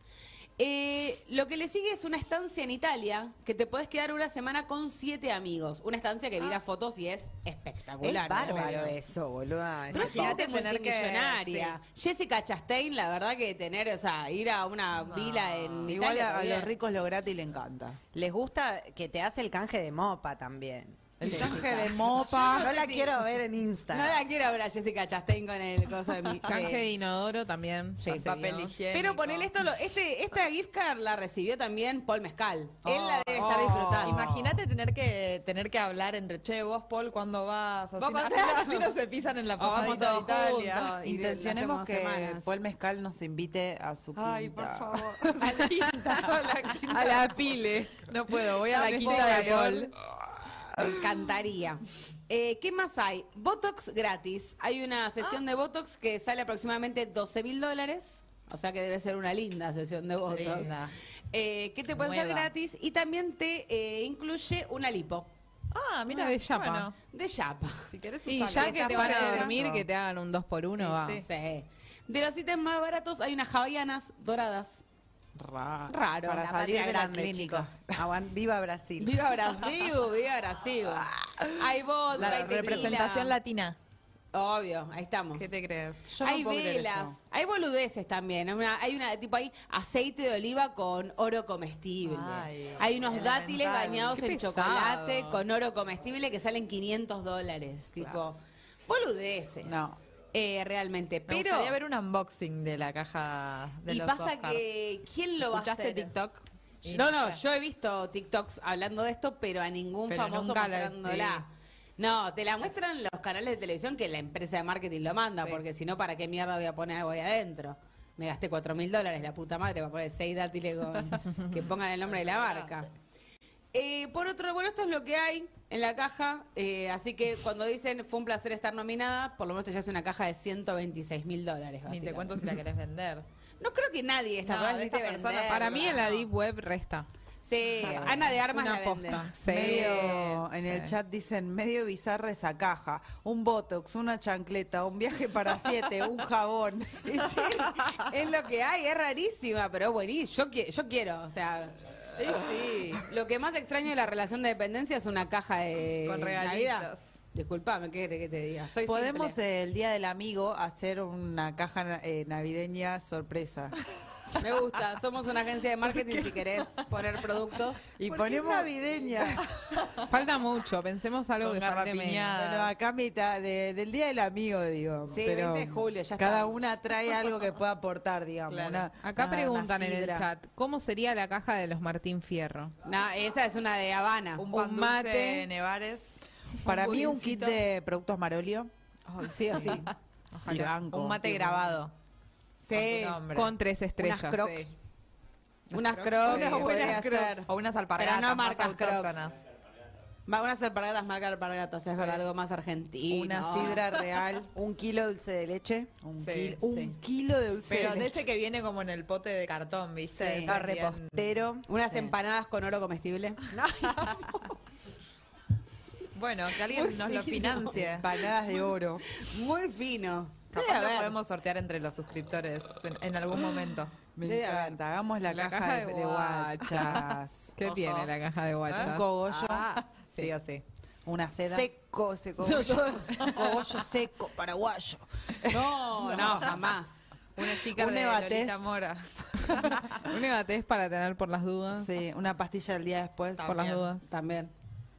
Eh, lo que le sigue es una estancia en Italia, que te podés quedar una semana con siete amigos. Una estancia que mira fotos y es espectacular. Es bárbaro obvio. eso, boluda. Pero imagínate tener que- multimillonaria. Jessica Chastain, la verdad que tener, o sea, ir a una vila en Igual Italia. a, a bien. los ricos lo gratis le encanta. Les gusta que te hace el canje de mopa también. El Sí. canje de mopa. No la si- quiero ver en No Instagram. la quiero ver a Jessica Chastain con el coso de mi Canje eh, de inodoro también. Sí, ya se papel vio. higiénico. Pero ponele esto, lo- este, esta gift card la recibió también Paul Mezcal. Él la debe estar Oh. disfrutando. Imagínate tener que tener que hablar entre che, vos, Paul, ¿cuándo vas? Así, Vos así, cuándo- no- así no se pisan en la O vamos pasadita de todos Italia. juntos. Y Intencionemos le que hacemos semanas. Paul Mezcal nos invite a su quinta. Ay, por favor. A la quinta, a la quinta. A la pile. No puedo, voy a la No, quinta de pobre Paul. Me encantaría. Eh, ¿Qué más hay? Botox gratis. Hay una sesión de Botox que sale aproximadamente doce mil dólares. O sea que debe ser una linda sesión de Botox. Linda. Eh, que te puede ser Nueva. gratis y también te eh, incluye una lipo Ah, mira, Una de chapa. Bueno, de chapa. si querés Y usarla. ya que te van a para dormir, que te hagan un dos por uno, va. Sí. Sí. De los ítems más baratos hay unas hawaianas doradas. Raro. Para la salir patria de la grande, clínica. chicos. Aguan- Viva Brasil. Viva Brasil, viva Brasil. Hay vodka, La hay tequila. representación latina. Obvio, ahí estamos. ¿Qué te crees? Hay velas, hay boludeces también. Hay una, hay una tipo ahí aceite de oliva con oro comestible. Ay, hay unos elemental. dátiles bañados Qué en pesado. chocolate con oro comestible que salen quinientos dólares. Tipo, boludeces. No. Eh, realmente. Me Pero. gustaría ver un unboxing de la caja de Y los pasa Oscars. que. ¿Quién lo va a ¿Escuchaste hacer? TikTok? Y No, no, sé. yo he visto TikToks hablando de esto, pero a ningún Pero famoso nunca la- mostrándola. No, te la muestran los canales de televisión que la empresa de marketing lo manda, Sí. porque si no, ¿para qué mierda voy a poner algo ahí adentro? Me gasté cuatro mil dólares, la puta madre, para poner seis dátiles con, que pongan el nombre de la marca. Eh, por otro, bueno, esto es lo que hay en la caja, eh, así que cuando dicen fue un placer estar nominada, por lo menos te llevaste una caja de ciento veintiséis mil dólares. Ni te cuento si la querés vender. No creo que nadie esta No, verdad de necesite esta persona, vender. Para mí en la Deep Web resta. Sí, Ana de Armas Una la vende. posta. Sí. Medio, en el Sí. chat dicen, medio bizarra esa caja. Un botox, una chancleta, un viaje para siete, un jabón. Y sí, es lo que hay, es rarísima, pero buenísimo. Yo, qui- yo quiero, o sea, Sí. lo que más extraño de la relación de dependencia es una caja de Con regalitos. Navidad. Disculpame, ¿qué querés que te diga? Soy Podemos simple. eh, el día del amigo hacer una caja eh, navideña sorpresa. Me gusta, somos una agencia de marketing si querés poner productos. Y ¿Por qué ponemos navideña? Falta mucho, pensemos algo Con que falte menos. garrapiñadas. Bueno, acá mitad de- del día del amigo, digo. Sí, pero veinte de julio, ya cada está. una trae algo que pueda aportar, digamos. Claro. Una- Acá una- preguntan una en el sidra. chat, ¿cómo sería la caja de los Martín Fierro? No, esa es una de Habana. Un, Un pan dulce mate. Nevares. Para mí un kit pudincito. de productos Marolio. Sí o sí. Y banco, Un mate tipo. grabado. Sí. Con tu nombre. Con tres estrellas. Unas Crocs. Sí. Unas crocs, Unas podría buenas ser. Crocs. O unas alpargatas Pero no más marcas Crocs. autóctonas. Va, unas alpargatas, marca alpargatas, es verdad, algo más argentino. Una sidra real. Un kilo de dulce de leche. Un, Sí, kilo, sí. un kilo de dulce Pero de de leche. ese que viene como en el pote de cartón, ¿viste? Sí. Ese Está bien- repostero. Unas empanadas con oro comestible. Bueno, que alguien nos lo financie. Empanadas de oro. Muy fino. Debe Capaz lo haber. podemos sortear entre los suscriptores en, en algún momento. Me Debe haber. encanta. Hagamos la, La caja, caja de, de de guachas. ¿Qué Ojo. tiene la caja de Un guachas? cogollo, Ah, sí o sí. una seda. Seco, seco. Un cogollo seco, paraguayo. No, no, jamás. Un sticker Un de Evatest. Lolita Mora. Un evatés para tener por las dudas. Sí, una pastilla del día después. Por las También. dudas. También.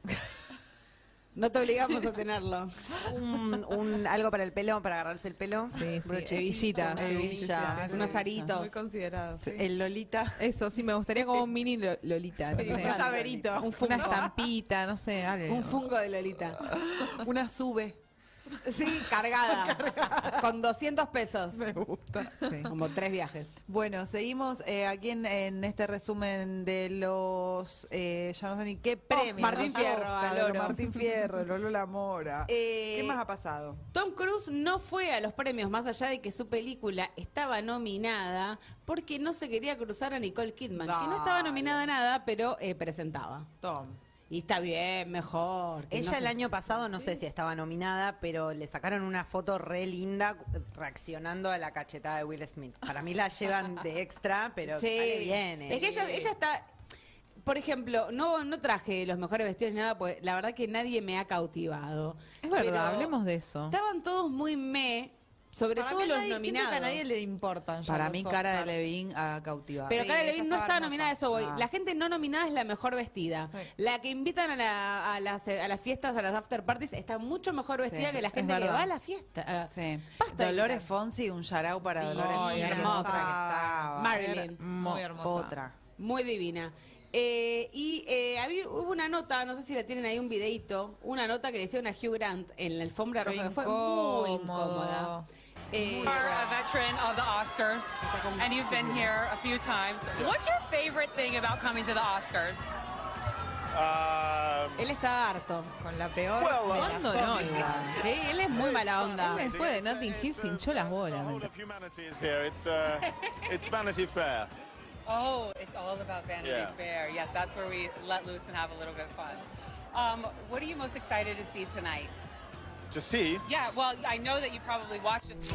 No te obligamos a tenerlo. Un, un- algo para el pelo, para agarrarse el pelo. Sí, sí. Brochecito, Hebillita. una hebilla, hebilla. Unos aritos. Muy considerado. Sí. El Lolita. Eso, sí, me gustaría como un mini lo- Lolita. no Sí, sé. un llaverito. Un Una estampita, no sé, algo. Un fungo de Lolita. Una sube. Sí, cargada. Con doscientos pesos. Me gusta. Sí. Como tres viajes. Bueno, seguimos eh, aquí en, en este resumen de los, eh, ya no sé ni qué premios. Martín los Fierro, Oscar, al de los oro. Martín Fierro, Lolo La Mora. Eh, ¿Qué más ha pasado? Tom Cruise no fue a los premios más allá de que su película estaba nominada porque no se quería cruzar a Nicole Kidman, que no estaba Dale. nominada a nada, pero eh, presentaba. Tom. Y está bien, mejor. que Ella no el se- año pasado, no sé si estaba nominada, pero le sacaron una foto re linda reaccionando a la cachetada de Will Smith. Para mí la llevan de extra, pero Sí. sale bien. eh. Es que ella, ella está... Por ejemplo, no, no traje los mejores vestidos ni nada, porque la verdad que nadie me ha cautivado. Es verdad, Pero hablemos de eso. Estaban todos muy me, sobre Para todo mí los nadie- siento nominados. que a nadie le importan ya Para los mí, Cara de Oscars. Levine ha cautivado. Pero Sí, Cara ella Delevingne no estaba está nominada, a hermosa. eso voy. Ah. La gente no nominada es la mejor vestida. Sí. La que invitan a, la- a las, a las fiestas, a las after parties, está mucho mejor vestida Sí, que la es gente que verdad. va a la fiesta. Ah, Sí. Basta de Dolores gritar. Fonsi, un yarao para Dolores Ay, Fonsi. hermosa que estaba. Marilyn. Muy hermosa. Otra. Muy divina. Eh, y eh, había, hubo una nota, no sé si la tienen ahí, un videito, una nota que le hicieron a Hugh Grant en la alfombra Qué roja, que fue muy incómodo. incómoda. Eh, You are a veteran of the Oscars, and you've been here a few times. What's your favorite thing about coming to the Oscars? él está harto. Con la peor. ¿Cuándo no, igual? Sí, él es muy mala onda. Él después de Notting Hill se hinchó las bolas. All of humanity is here. It's uh, it's Vanity Fair. Oh, it's all about Vanity Yeah. Fair. Yes, that's where we let loose and have a little bit of fun. Um, what are you most excited to see tonight? To see, Yeah, well, I know that you probably watched this.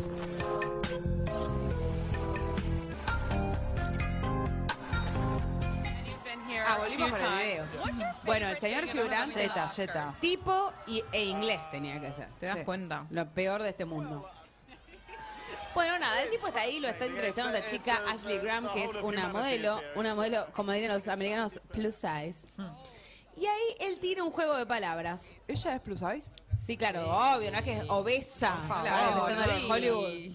And you've been here Ah, a volvimos few con el times. video. What's your Bueno, el favorite señor thing Hugh about Grant, coming to the Jetta, Jetta. Oscars? Tipo y, e inglés tenía que ser. ¿Te das Sí. cuenta? Lo peor de este mundo. Bueno, nada, el tipo está ahí, lo está entrevistando a la chica Ashley Graham, que es una modelo, una modelo, como dirían los americanos, plus size. Y ahí él tiene un juego de palabras. ¿Ella es plus size? Sí, claro, obvio, no es que es obesa. favor, Ahora se está sí. en Hollywood.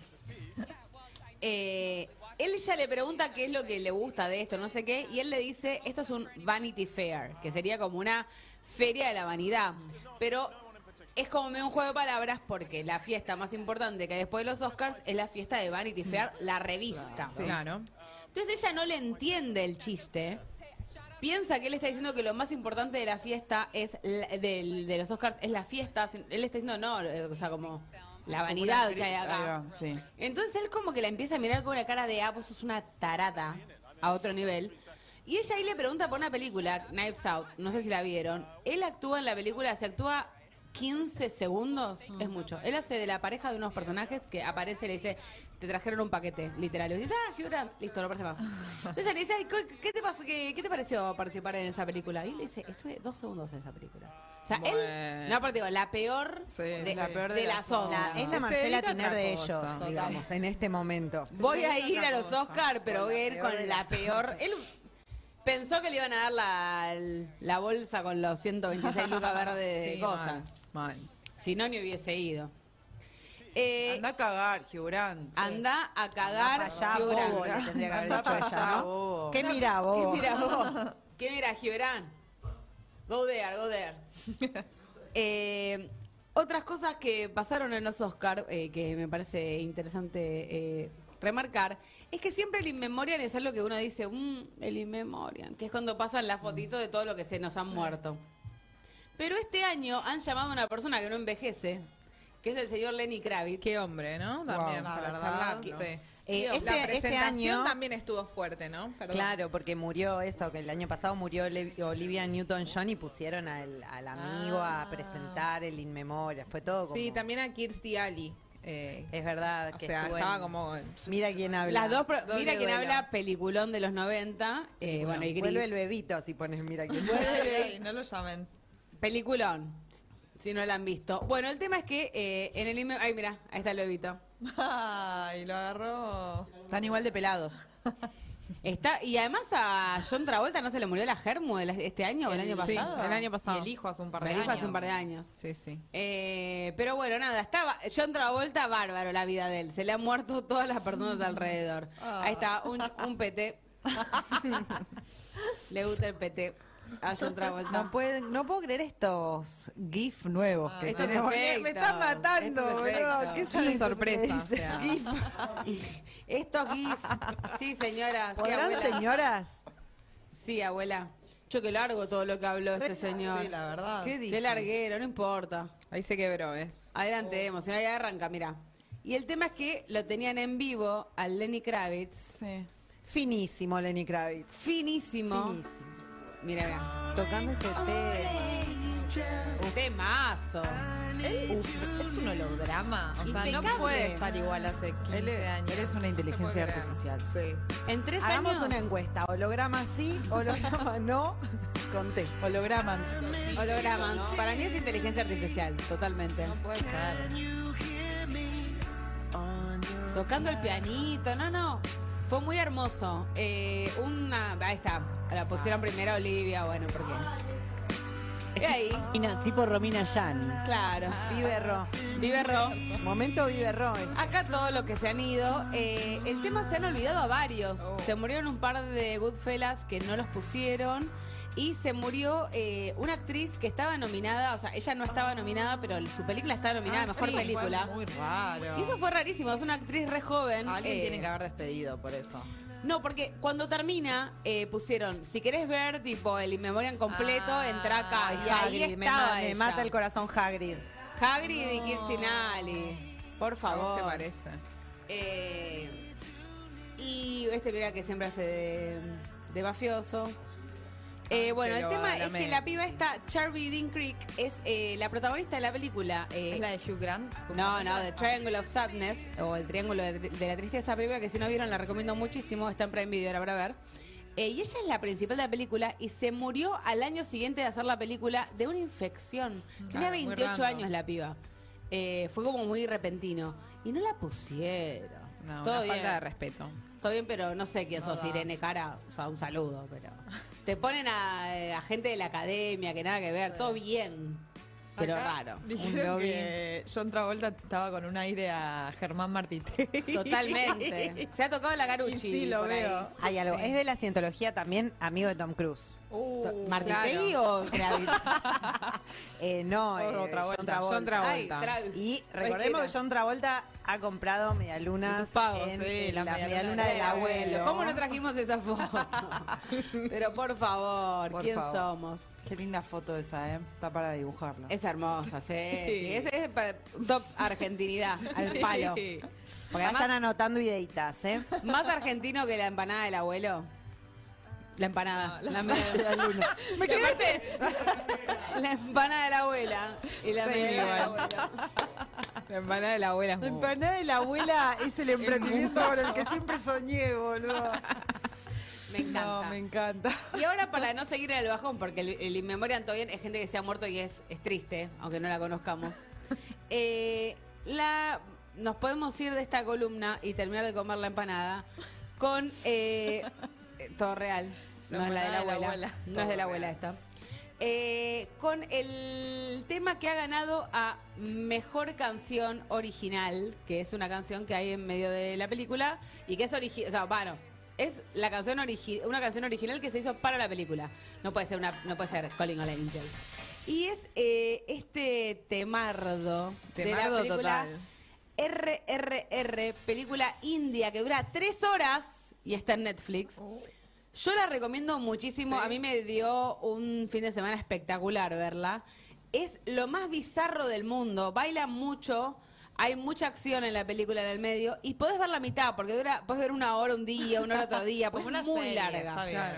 Eh, él ya le pregunta qué es lo que le gusta de esto, no sé qué, y él le dice, esto es un Vanity Fair, que sería como una feria de la vanidad. Pero es como medio un juego de palabras porque la fiesta más importante que hay después de los Oscars es la fiesta de Vanity Fair, la revista. Claro. Entonces ella no le entiende el chiste. Piensa que él está diciendo que lo más importante de la fiesta es la- del- de los Oscars es la fiesta. Él está diciendo no, eh, o sea, como la vanidad que hay Ahí acá. va, sí. Entonces él como que la empieza a mirar con la cara de, ah, vos sos una tarada a otro nivel. Y ella ahí le pregunta por una película, Knives Out, no sé si la vieron. Él actúa en la película, se actúa quince segundos, es mucho. Él hace de la pareja de unos personajes que aparece y le dice, te trajeron un paquete, literal. Y dice, ah, Hugh Grant, listo, no aparece más. Entonces ella le dice, ay, ¿qué, qué te pasó, qué, qué te pareció participar en esa película? Y él le dice, estuve dos segundos en esa película. O sea, Bueno. él, no, aparte digo, la peor, Sí, de, la peor de de las las ondas. La- es Se la Marcela dedica a Tiner otra de cosa, ellos, total. digamos, en este momento. Voy a dedica ir a a otra los cosa. Oscar, pero voy a ir con la peor. Él pensó que le iban a dar la, la bolsa con los ciento veintiséis lucas verdes de Sí, cosas. mal, mal. Si no, ni hubiese ido. Eh, Anda a cagar, Hugh Grant. anda a cagar Allá, Hugh Grant. bobo, le tendría que haber Anda dicho para ella, allá, ¿no? bobo. ¿Qué mira ¿Qué vos? mira vos? ¿Qué mira Hugh Grant? Go there, go there. Eh, otras cosas que pasaron en los Oscar eh, que me parece interesante eh, remarcar es que siempre el In Memoriam es algo que uno dice, mmm, el In Memoriam, que es cuando pasan la fotito de todo lo que se nos han muerto. Pero este año han llamado a una persona que no envejece, que es el señor Lenny Kravitz. Qué hombre, ¿no? También, la para verdad, charlar. sí. Sí. Eh, la este, este presentación año, también estuvo fuerte, ¿no? Perdón. claro, porque murió eso, que el año pasado murió Le- Olivia Newton-John y pusieron al, al amigo Ah. a a presentar el In Memoria, fue todo como... Sí, también a Kirstie Alley. Eh, Es verdad o que sea, estuvo estaba en- como... Mira quién habla. Las dos, pro- Doble mira quién duelo. habla, peliculón de los noventa, eh, bueno, y Gris. Vuelve el bebito si pones mira quién Ay, no lo llamen. Peliculón, si no la han visto. Bueno, el tema es que eh, en el... inme- Ay, mira, ahí está el bebito. Ay, lo agarró. Están igual de pelados. Está, y además a John Travolta no se le murió la germo de la- este año o el, año Sí, pasado. el año pasado. Y el hijo hace un par de Me dijo años. hace un par de años. Sí, sí. Eh, pero bueno, nada, estaba John Travolta, bárbaro la vida de él. Se le han muerto todas las personas alrededor. Ahí está, un, un P T. Le gusta el P T a John Travolta. No, pueden, no puedo creer estos GIF nuevos que Estos tenemos. efectos, Me están matando, estos boludo. efectos. ¿Qué Es saben una sorpresa. O que sea. dice? GIF. Estos GIF. Sí, señora. Sí, ¿Podrán, abuela. señoras? Sí, abuela. Yo que largo todo lo que habló este señor. Sí, la verdad. ¿Qué dice? Qué larguero, no importa. Ahí se quebró, ¿ves? Adelante, emocionada, ya arranca, mira. Y el tema es que lo tenían en vivo al Lenny Kravitz. Sí. Finísimo, Lenny Kravitz. Finísimo. Finísimo. Mira, mira. Tocando este tema. Un temazo. Uf, es un holograma. O sea, Impecable. no puede estar igual hace quince Él, es- años. él es una inteligencia artificial. Sí. En tres Hagamos años. una encuesta. Holograma sí, holograma no. Conté. Holograma. Holograma. Para mí es inteligencia artificial, totalmente. No puede ser. Tocando el pianito, no, no. Fue muy hermoso. Eh, una. Ahí está. La pusieron primero a Olivia, bueno, ¿por qué? Y ahí, Romina- tipo Romina Yan. claro. Vive Ro. Vive Ro. Momento Vive Ro. es- Acá todos los que se han ido, eh, el tema se han olvidado a varios. Se murieron un par de Goodfellas que no los pusieron. Y se murió eh, una actriz que estaba nominada, o sea, ella no estaba nominada, pero su película estaba nominada a Mejor Sí, Película. fue muy raro. Y eso fue rarísimo, es una actriz re joven. A alguien eh, tiene que haber despedido por eso. No, porque cuando termina, eh, pusieron, si querés ver tipo el In Memoriam completo, Ah, entra acá. Y ahí Hagrid, me, estaba ma- me ella. mata el corazón Hagrid. Hagrid y Kirsten Alley. Por ¿A vos favor. te parece? Eh, y este mira que siempre hace de, de mafioso. Eh, Ay, bueno, que el lo tema haga, es que men. la piba esta, Charlie Dean Creek, es eh, la protagonista de la película. eh, ¿Es la de Hugh Grant? no, no, The Triangle of Sadness, o el Triángulo de, de la Tristeza, película que si no vieron la recomiendo muchísimo, está en Prime Video ahora para ver. Eh, y ella es la principal de la película y se murió al año siguiente de hacer la película de una infección. Tenía Claro, muy veintiocho random. años la piba. Eh, fue como muy repentino. Y no la pusieron. No, Todo una bien. falta de respeto. Todo bien, pero no sé quién No sos, da. Irene Cara. O sea, un saludo, pero... Te ponen a, eh, a gente de la academia, que nada que ver. Todo bien, pero Acá raro. Dijeron que John Travolta estaba con un aire a Germán Martínez. Totalmente. Se ha tocado la Carucci. Y sí, lo por ahí. veo. Hay algo. Es de la cientología también, amigo de Tom Cruise. Uh, ¿Martitegui claro. o Kravitz? Eh, no, eh, Oh, Travolta. John Travolta. John Travolta. Ay, Travis. Y recordemos que John Travolta ha comprado medialunas Tus pagos, en, sí, en la la, medialuna medialuna del Del abuelo. ¿Cómo no trajimos esa foto? Pero por favor, Por ¿quién favor. somos? Qué linda foto esa, ¿eh? Está para dibujarla. Es hermosa, sí. sí. Es, es para un top argentinidad, al palo. Sí. Porque Vayan además, anotando ideitas, ¿eh? más argentino que la empanada del abuelo. La empanada. la, medialuna. ¡Me quedé! La empanada de la abuela. Y la medialuna del abuelo. La empanada de la abuela es La muy empanada de la abuela es el emprendimiento por el que siempre soñé, boludo. Me encanta. No, me encanta. Y ahora para no seguir en el bajón, porque el, el In Memoriam todavía es gente que se ha muerto y es, es triste, aunque no la conozcamos. Eh, la, nos podemos ir de esta columna y terminar de comer la empanada con eh, todo real. No La es la de la empanada de la abuela. abuela. No es Todo de la abuela real. esta. Eh, con el tema que ha ganado a Mejor Canción Original, que es una canción que hay en medio de la película y que es original, o sea, bueno, es la canción origi- una canción original que se hizo para la película. No puede ser una, no puede ser Calling All Angels. Y es eh, este temardo, de la Temardo película total. R R R, película india que dura tres horas y está en Netflix. Yo la recomiendo muchísimo. A mí me dio un fin de semana espectacular verla. Es lo más bizarro del mundo. Baila mucho. Hay mucha acción en la película en el medio. Y podés ver la mitad, porque dura, podés ver una hora un día, una hora otro día. Pues Como es una muy serie, larga. está bien. Claro.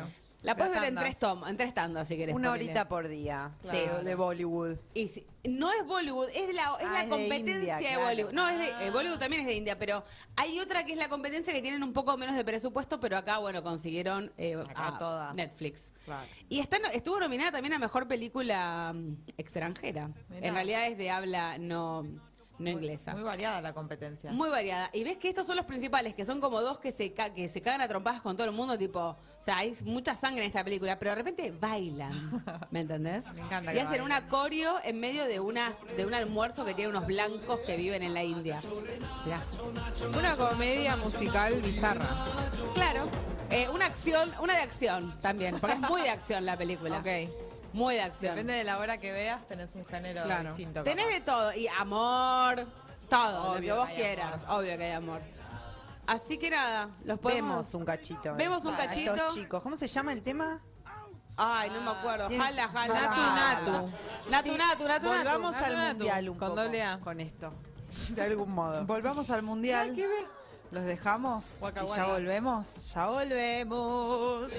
La puedes Las ver en tandas. tres, tom en tres tandas, si querés. Una ponele. horita por día. Sí. De Bollywood. Y si- no es Bollywood, es la, es Ah, la es de competencia de, India, claro. Bollywood. No, es de, eh, Bollywood también es de India, pero hay otra que es la competencia que tienen un poco menos de presupuesto, pero acá, bueno, consiguieron eh, Acá a toda. Netflix. Claro. Y está, estuvo nominada también a Mejor Película mm, Extranjera. Mirá. En realidad es de habla no, no inglesa. Muy variada la competencia. Muy variada. Y ves que estos son los principales, que son como dos que se, ca- que se cagan a trompadas con todo el mundo, tipo, o sea, hay mucha sangre en esta película, pero de repente bailan, ¿me entendés? Me encanta Y que hacen bailen. una coreo en medio de unas de un almuerzo que tiene unos blancos que viven en la India. Mirá. Una comedia musical bizarra. Claro. Eh, una acción, una de acción también, porque es muy de acción la película. Ok. Muy de acción. Depende de la hora que veas, tenés un género Claro. distinto. Tenés capaz. de todo, y amor, todo, lo Obvio que vos que hay quieras, amor. obvio que hay amor. Así que nada, los podemos... Vemos un cachito. Vemos un A cachito. estos chicos. ¿Cómo se llama el tema? Ay, no me acuerdo. Tiene- Jala, jala. Natu, jala. natu. Natu, Sí, natu, natu, Volvamos natu. al Natu, natu, mundial un con poco doble A. con esto. De algún modo. Volvamos al mundial. ¿Los dejamos? Guaca, ¿Y ya guaca. volvemos? Ya volvemos.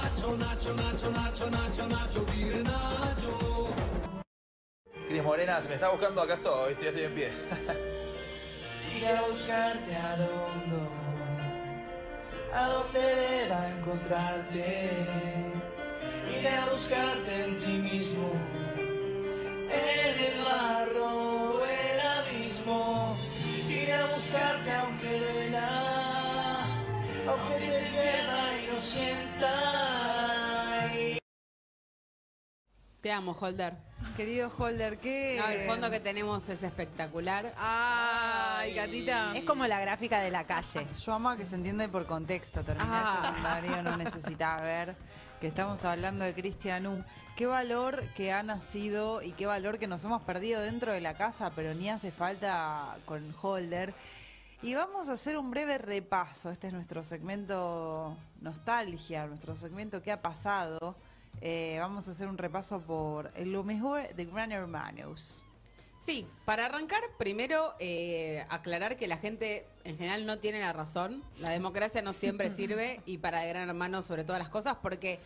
Cris Morena, si me está buscando, acá estoy, estoy, estoy en pie. Iré a buscarte al hondo, a donde deba encontrarte. Iré a buscarte en ti mismo, en el barro, el abismo. Iré a buscarte aunque duela, aunque te pierda y no sienta. Y Te amo, Holder. Querido Holder, ¿qué? No, el fondo que tenemos es espectacular. Ay, gatita. Es como la gráfica de la calle. Yo amo que se entiende por contexto. Terminar Ah. el secundario, no necesitaba ver que estamos hablando de Cristian U. Qué valor que ha nacido y qué valor que nos hemos perdido dentro de la casa, pero ni hace falta con Holder. Y vamos a hacer un breve repaso. Este es nuestro segmento nostalgia, nuestro segmento que ha pasado. Eh, vamos a hacer un repaso por lo mejor de Gran Hermanos. Sí, para arrancar, primero eh, aclarar que la gente en general no tiene la razón. La democracia no siempre sirve y para Gran Hermano sobre todas las cosas, porque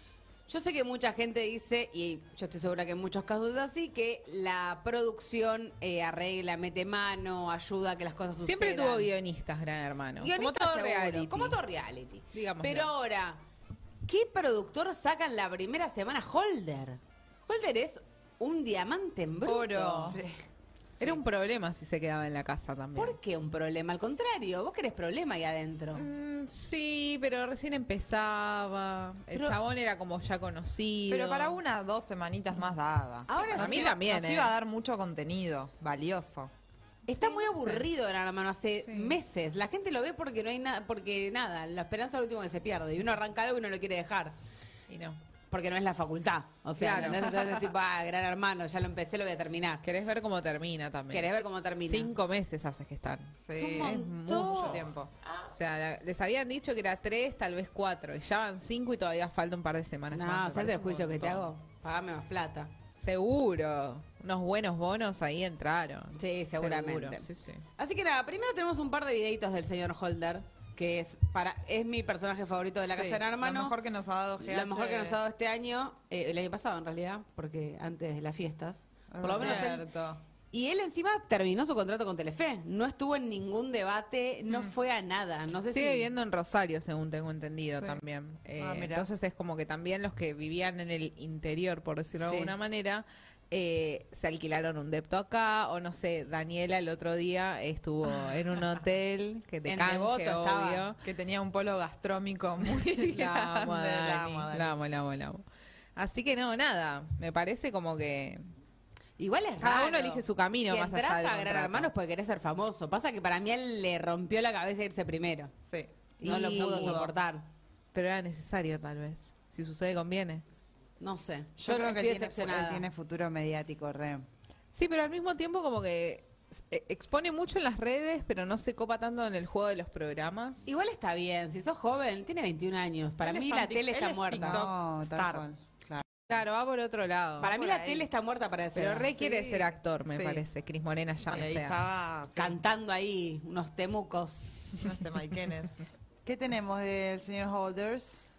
yo sé que mucha gente dice, y yo estoy segura que en muchos casos es así, que la producción eh, arregla, mete mano, ayuda a que las cosas sucedan. Siempre tuvo guionistas, Gran Hermano. Guionistas como todo seguro, reality. Como todo reality. Digámoslo. Pero ahora, ¿qué productor saca en la primera semana? Holder. Holder es un diamante en bruto. Oro. Era un problema si se quedaba en la casa también. ¿Por qué un problema? Al contrario, vos querés problema ahí adentro. Mm, sí, pero recién empezaba. El Pero- chabón era como ya conocido. Pero para unas dos semanitas más daba. Ahora a Nos mí iba- también, Nos eh. iba a dar mucho contenido valioso. Está Sí, muy no sé. aburrido Gran Hermano hace Sí. meses. La gente lo ve porque no hay nada, porque nada, la esperanza es lo último que se pierde. Y uno arranca algo y uno lo quiere dejar. Y no. Porque no es la facultad. O sea, Claro. ¿entendés? Entonces es tipo, ah, Gran Hermano, ya lo empecé, lo voy a terminar. Querés ver cómo termina también. Querés ver cómo termina. Cinco meses haces que están. Es un Es montón. mucho tiempo. O sea, la- les habían dicho que era tres, tal vez cuatro. Y ya van cinco y todavía falta un par de semanas No, más. me ¿sabes parece el un juicio que te montón. hago? Pagame más plata. Seguro. Unos buenos bonos ahí entraron. Sí, seguramente. Seguro, sí, sí. Así que nada, primero tenemos un par de videitos del señor Holder, que es para es mi personaje favorito de la Sí, Casa de Gran Hermano. Lo mejor que nos ha dado G H. Lo mejor que nos ha dado este año, eh, el año pasado en realidad, porque antes de las fiestas. Por lo menos él- Cierto. y él encima terminó su contrato con Telefe. No estuvo en ningún debate, no fue a nada. No sé Sigue si viviendo en Rosario, según tengo entendido Sí. también. Eh, Ah, mirá. entonces es como que también los que vivían en el interior, por decirlo de Sí. alguna manera, eh, se alquilaron un depto acá, o no sé, Daniela el otro día estuvo en un hotel que te En canje, Devoto estaba. obvio. Que tenía un polo gastrómico muy La amo, a grande. Dani, La amo, Dani. la amo, la amo, la amo. Así que no, nada, me parece como que igual es cada raro. uno elige su camino si más entras allá del a Gran contrato. Hermano es porque querés ser famoso. Pasa que para mí él le rompió la cabeza irse primero. Sí. No lo Y- pudo soportar. Pero era necesario tal vez. Si sucede, conviene. No sé. Yo, Yo, creo que estoy tiene, decepcionada. él tiene futuro mediático, re. Sí, pero al mismo tiempo como que eh, expone mucho en las redes, pero no se copa tanto en el juego de los programas. Igual está bien. Si sos joven, tiene veintiún años. Para Él mí es la fan- tele él está es muerta. TikTok No, tal star. cual. Claro. Claro, va por otro lado. Para mí por la ahí. tele está muerta para ese. Pero re Sí. quiere ser actor, me Sí. parece. Cris Morena ya, Y o ahí sea. estaba sí, Cantando ahí unos temucos. unos temaiquenes. ¿Qué tenemos del señor Holders?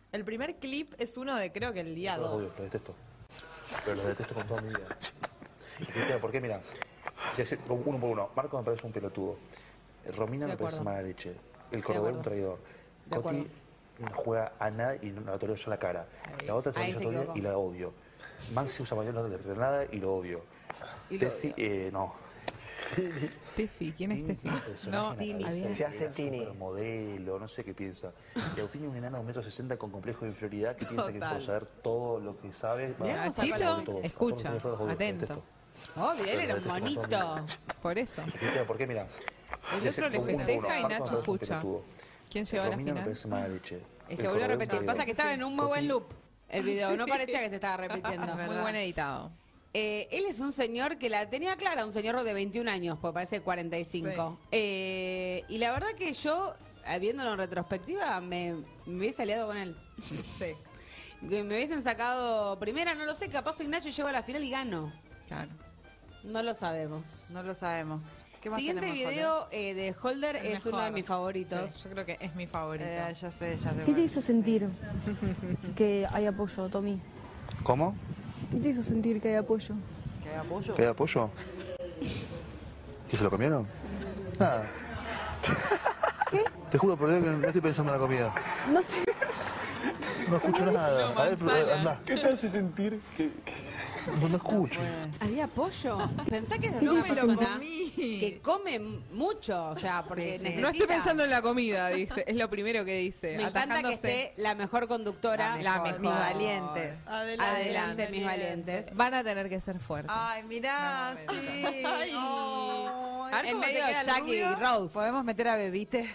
El primer clip es uno de creo que el día Yo los odio, dos. los detesto. Pero los detesto con toda mi vida. ¿Y por qué? Mira, si hace- uno por uno. Marco me parece un pelotudo. Romina De me parece acuerdo. mala leche. El cordobés un traidor. De Coti acuerdo. no juega a nada y no la tolero yo la cara. La otra se Ahí yo se todo el día equivocó. y la odio. Maxi usa mañana de nada y lo odio. Y lo Tefi, eh, no. Tefi, ¿quién es Tefi? No, Tini. Se hace Tini. Modelo, no sé qué piensa. Y Agustín es un enano de un metro sesenta con complejo de inferioridad que piensa que Total. por saber todo lo que sabe va Mirá, a Chito, saber todo. escucha, A todos los señores los odio, atento. detesto. Obvio, él Pero era los un detesto con toda mi monito. vida. Por eso. ¿Viste? ¿Por qué? Mira. El si otro hace le uno por festeja uno, y Marco Nacho me parece un escucha. pelotudo. ¿Quién llegó a la Romina me final? parece mala leche. Y El se volvió a cordobés repetir. traidor. Pasa que estaba en un muy buen loop el video. No parecía que se estaba repitiendo. Muy buen editado. Eh, él es un señor que la tenía clara, un señor de veintiún años, pues parece cuarenta y cinco. Eh, y la verdad que yo, eh, viéndolo en retrospectiva, me, me hubiese aliado con él. Sí. Que me hubiesen sacado primera, no lo sé, capaz soy Nacho y llego a la final y gano. Claro. No lo sabemos. No lo sabemos. ¿Qué más Siguiente tenemos, video eh, de Holder El es uno de mejor. mis favoritos. Sí, yo creo que es mi favorito. Eh, ya sé, ya sé. ¿Qué te hizo sentir que hay apoyo, Tommy? ¿Cómo? ¿Qué te hizo sentir que hay apoyo? ¿Qué apoyo? ¿Queda pollo? ¿Y se lo comieron? Nada. ¿Qué? Te juro por Dios que no estoy pensando en la comida. No sé. No escucho nada. A ver, pero, anda. ¿Qué te hace sentir que, No, no escucho. ¿Había pollo? Pensá que ¿Qué no me hizo lo sentir? comí. Que come mucho, o sea, porque necesita- No estoy pensando en la comida, dice. Es lo primero que dice. Me encanta que atajándose. esté la mejor conductora. La mejor. Mis valientes. Adelante, mis valientes. Van a tener que ser fuertes. Ay, mirá, sí. Ay. Ay. A ver En cómo te medio de queda el Jackie y rubio. Rose. ¿Podemos meter a Bebite?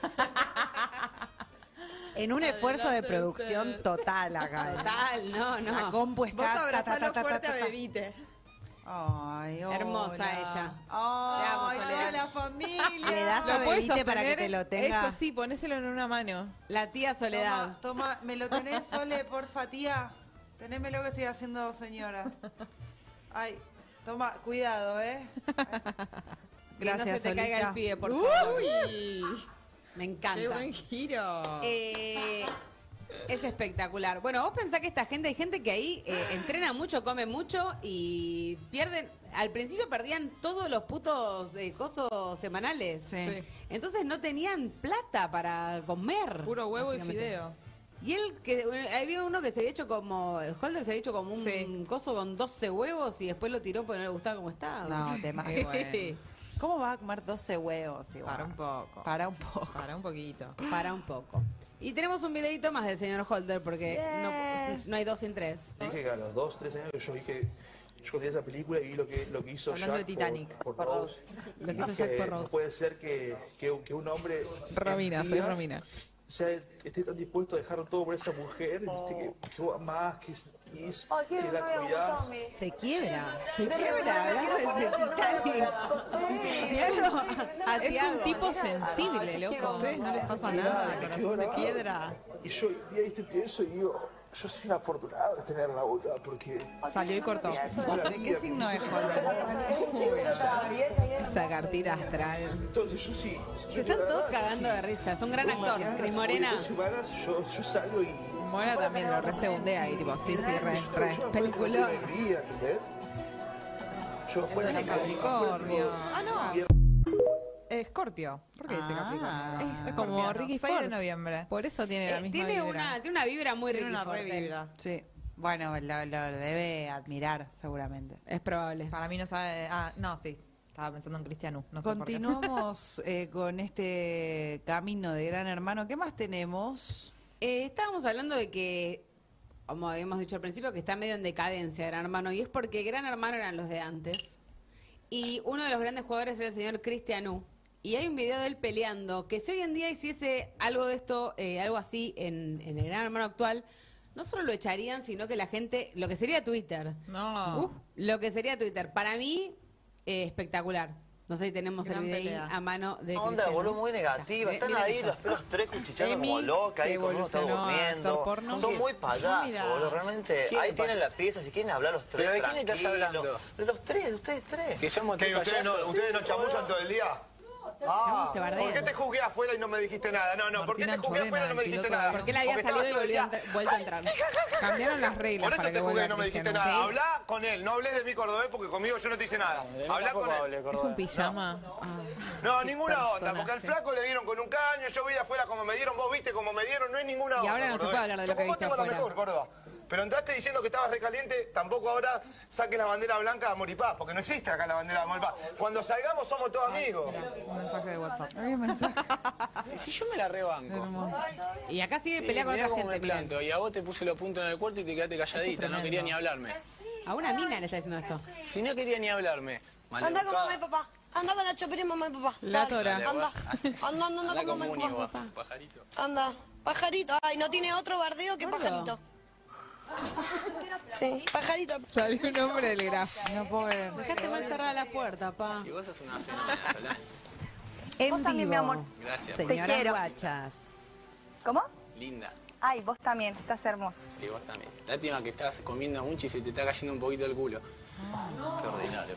En un esfuerzo de producción total acá. ¿eh? Total, no, La no. compu está... Vos ta, ta, abrazalo ta, ta, fuerte ta, a ta. Bebite. Ay, hola. Hermosa ella. Ay, Te amo, toda Soledad. la familia. Le das a ¿Lo puedes Bebite para que sostener? te lo tenga. Eso sí, ponéselo en una mano. La tía Soledad. Toma, toma, me lo tenés, Sole, porfa, tía. Tenémelo que estoy haciendo, señora. Ay, toma, cuidado, ¿eh? Que no se te caiga el pie, por favor. Me encanta. ¡Qué buen giro! Eh, es espectacular. Bueno, vos pensás que esta gente, hay gente que ahí eh, entrena mucho, come mucho y pierden. Al principio perdían todos los putos eh, cosos semanales. Sí. Sí. Entonces no tenían plata para comer. Puro huevo y básicamente. fideo. Y él, que había uno que se había hecho como. Holder se había hecho como un Sí. coso con doce huevos y después lo tiró porque no le gustaba cómo estaba. No, te Qué bueno. ¿Cómo vas a comer doce huevos igual? Para un poco. Para un poco. Para un poquito. Para un poco. Y tenemos un videito más del señor Holder porque no, no hay dos sin tres. Dije que a los dos, tres años que yo dije, yo conocí esa película y vi lo que, lo que hizo Hablando Jack de Titanic. por, por Rose. Lo que Y hizo dije, Jack por No Rose. puede ser que, que, que un hombre... Romina, en soy días Romina. sea, esté tan dispuesto a dejar todo por esa mujer, viste que, que va más, que sentís, que la cuidás. Se quiebra. Se quiebra hablando de Titanic. Miralo a Es un Tiago. tipo sensible, loco. No le pasa nada. Me quedó grabado. Y yo hoy día este pienso y digo, yo soy un afortunado de tenerla boca porque... Salió y cortó. ¿De qué signo es Esa cartita astral. Entonces yo sí... Se están todos cagando de risa. Es un gran actor. Cris Morena. Dos semanas yo, yo salgo y... Mora también lo resegundea y tipo, sí, sí, re, re. Película. ¿Entendés? Yo fuera de Capricornio. Ah, no. Escorpio. ¿Por qué dice Ah. Capricornio? Es como Ricky seis de Ford. noviembre. Por eso tiene la Eh, misma tiene, vibra. una, tiene una vibra muy Tiene Ricky una Ford, re él. vibra. Sí. Bueno, lo, lo debe admirar seguramente. Es probable. Para mí no sabe... Ah, no, sí. Estaba pensando en Cristiano. No sé por qué. Continuamos eh, con este camino de Gran Hermano. ¿Qué más tenemos? Eh, estábamos hablando de que, como habíamos dicho al principio, que está medio en decadencia Gran Hermano. Y es porque Gran Hermano eran los de antes. Y uno de los grandes jugadores era el señor Cristiano. Y hay un video de él peleando, que si hoy en día hiciese algo de esto, eh, algo así en, en el Gran Hermano actual, no solo lo echarían, sino que la gente, lo que sería Twitter. No. Uh, lo que sería Twitter. Para mí, eh, espectacular. No sé si tenemos Gran el video ahí pelea. a mano de Onda, Cristiano. boludo, muy negativa. Mi- Están miren ahí eso. los, los tres cuchicheando Emi, como locas, ahí que con uno está evolucionó a durmiendo. actor porno. Son ¿Qué? muy payasos, Mira. boludo. Realmente, ¿Quién ahí es tienen pa- la pieza. Si quieren hablar los tres, ¿Pero de quién estás tranquilos. hablando? De los tres, de ustedes tres. Que somos ¿Qué, tres ustedes, no, payasos. ¿Ustedes no chamullan todo el día? Ah, se bardea. ¿por qué te juzgué afuera y no me dijiste nada? No, no, ¿por qué te juzgué Chorena, afuera y no me el dijiste piloto nada? de- Porque él había Porque salido y estabas todo el volvió a día- entrar- vuelto a entrar. Cambiaron las reglas Por eso para te que juzgué y vuelva no me dijiste Cristiano. nada. ¿Sí? Habla con él, no hables de mí, cordobés, porque conmigo yo no te hice nada. Habla con él. Es un pijama. No, Qué ninguna onda, personaje. porque al flaco le dieron con un caño, yo vi de afuera como me dieron, vos viste como me dieron, no hay ninguna onda. Y ahora no se Cordobés. puede hablar de lo Yo que con vos viste tengo la afuera. mejor, Córdoba. Pero entraste diciendo que estabas recaliente, tampoco ahora saques la bandera blanca de amor y paz, porque no existe acá la bandera de amor y paz. Cuando salgamos somos todos amigos. Un mensaje de WhatsApp. Si yo me la rebanco. Y acá sigue Sí, pelea con mirá otra cómo gente. me planto. Y a vos te puse los puntos en el cuarto y te quedaste calladita, no quería ni hablarme. A una mina le está diciendo esto. Si no quería ni hablarme. Anda con mamá y papá. Anda con la chopera y mamá y papá. La Dale, tora. Anda. Anda, anda, anda, Anda con mamá como y un papá. igual, pajarito. Anda. Pajarito. Ay, no tiene otro bardeo que pajarito. Sí, pajarito. Salió un hombre del grafo. No puedo ver. Dejaste mal cerrada la puerta, pa. Si vos sos una fenómena, Solán. En Vos también, mi vivo. amor. Gracias. Señoras Te quiero. guachas. ¿Cómo? Linda. Ay, vos también, estás hermoso. Sí, vos también. Lástima que estás comiendo mucho y se te está cayendo un poquito el culo. Qué ordinario.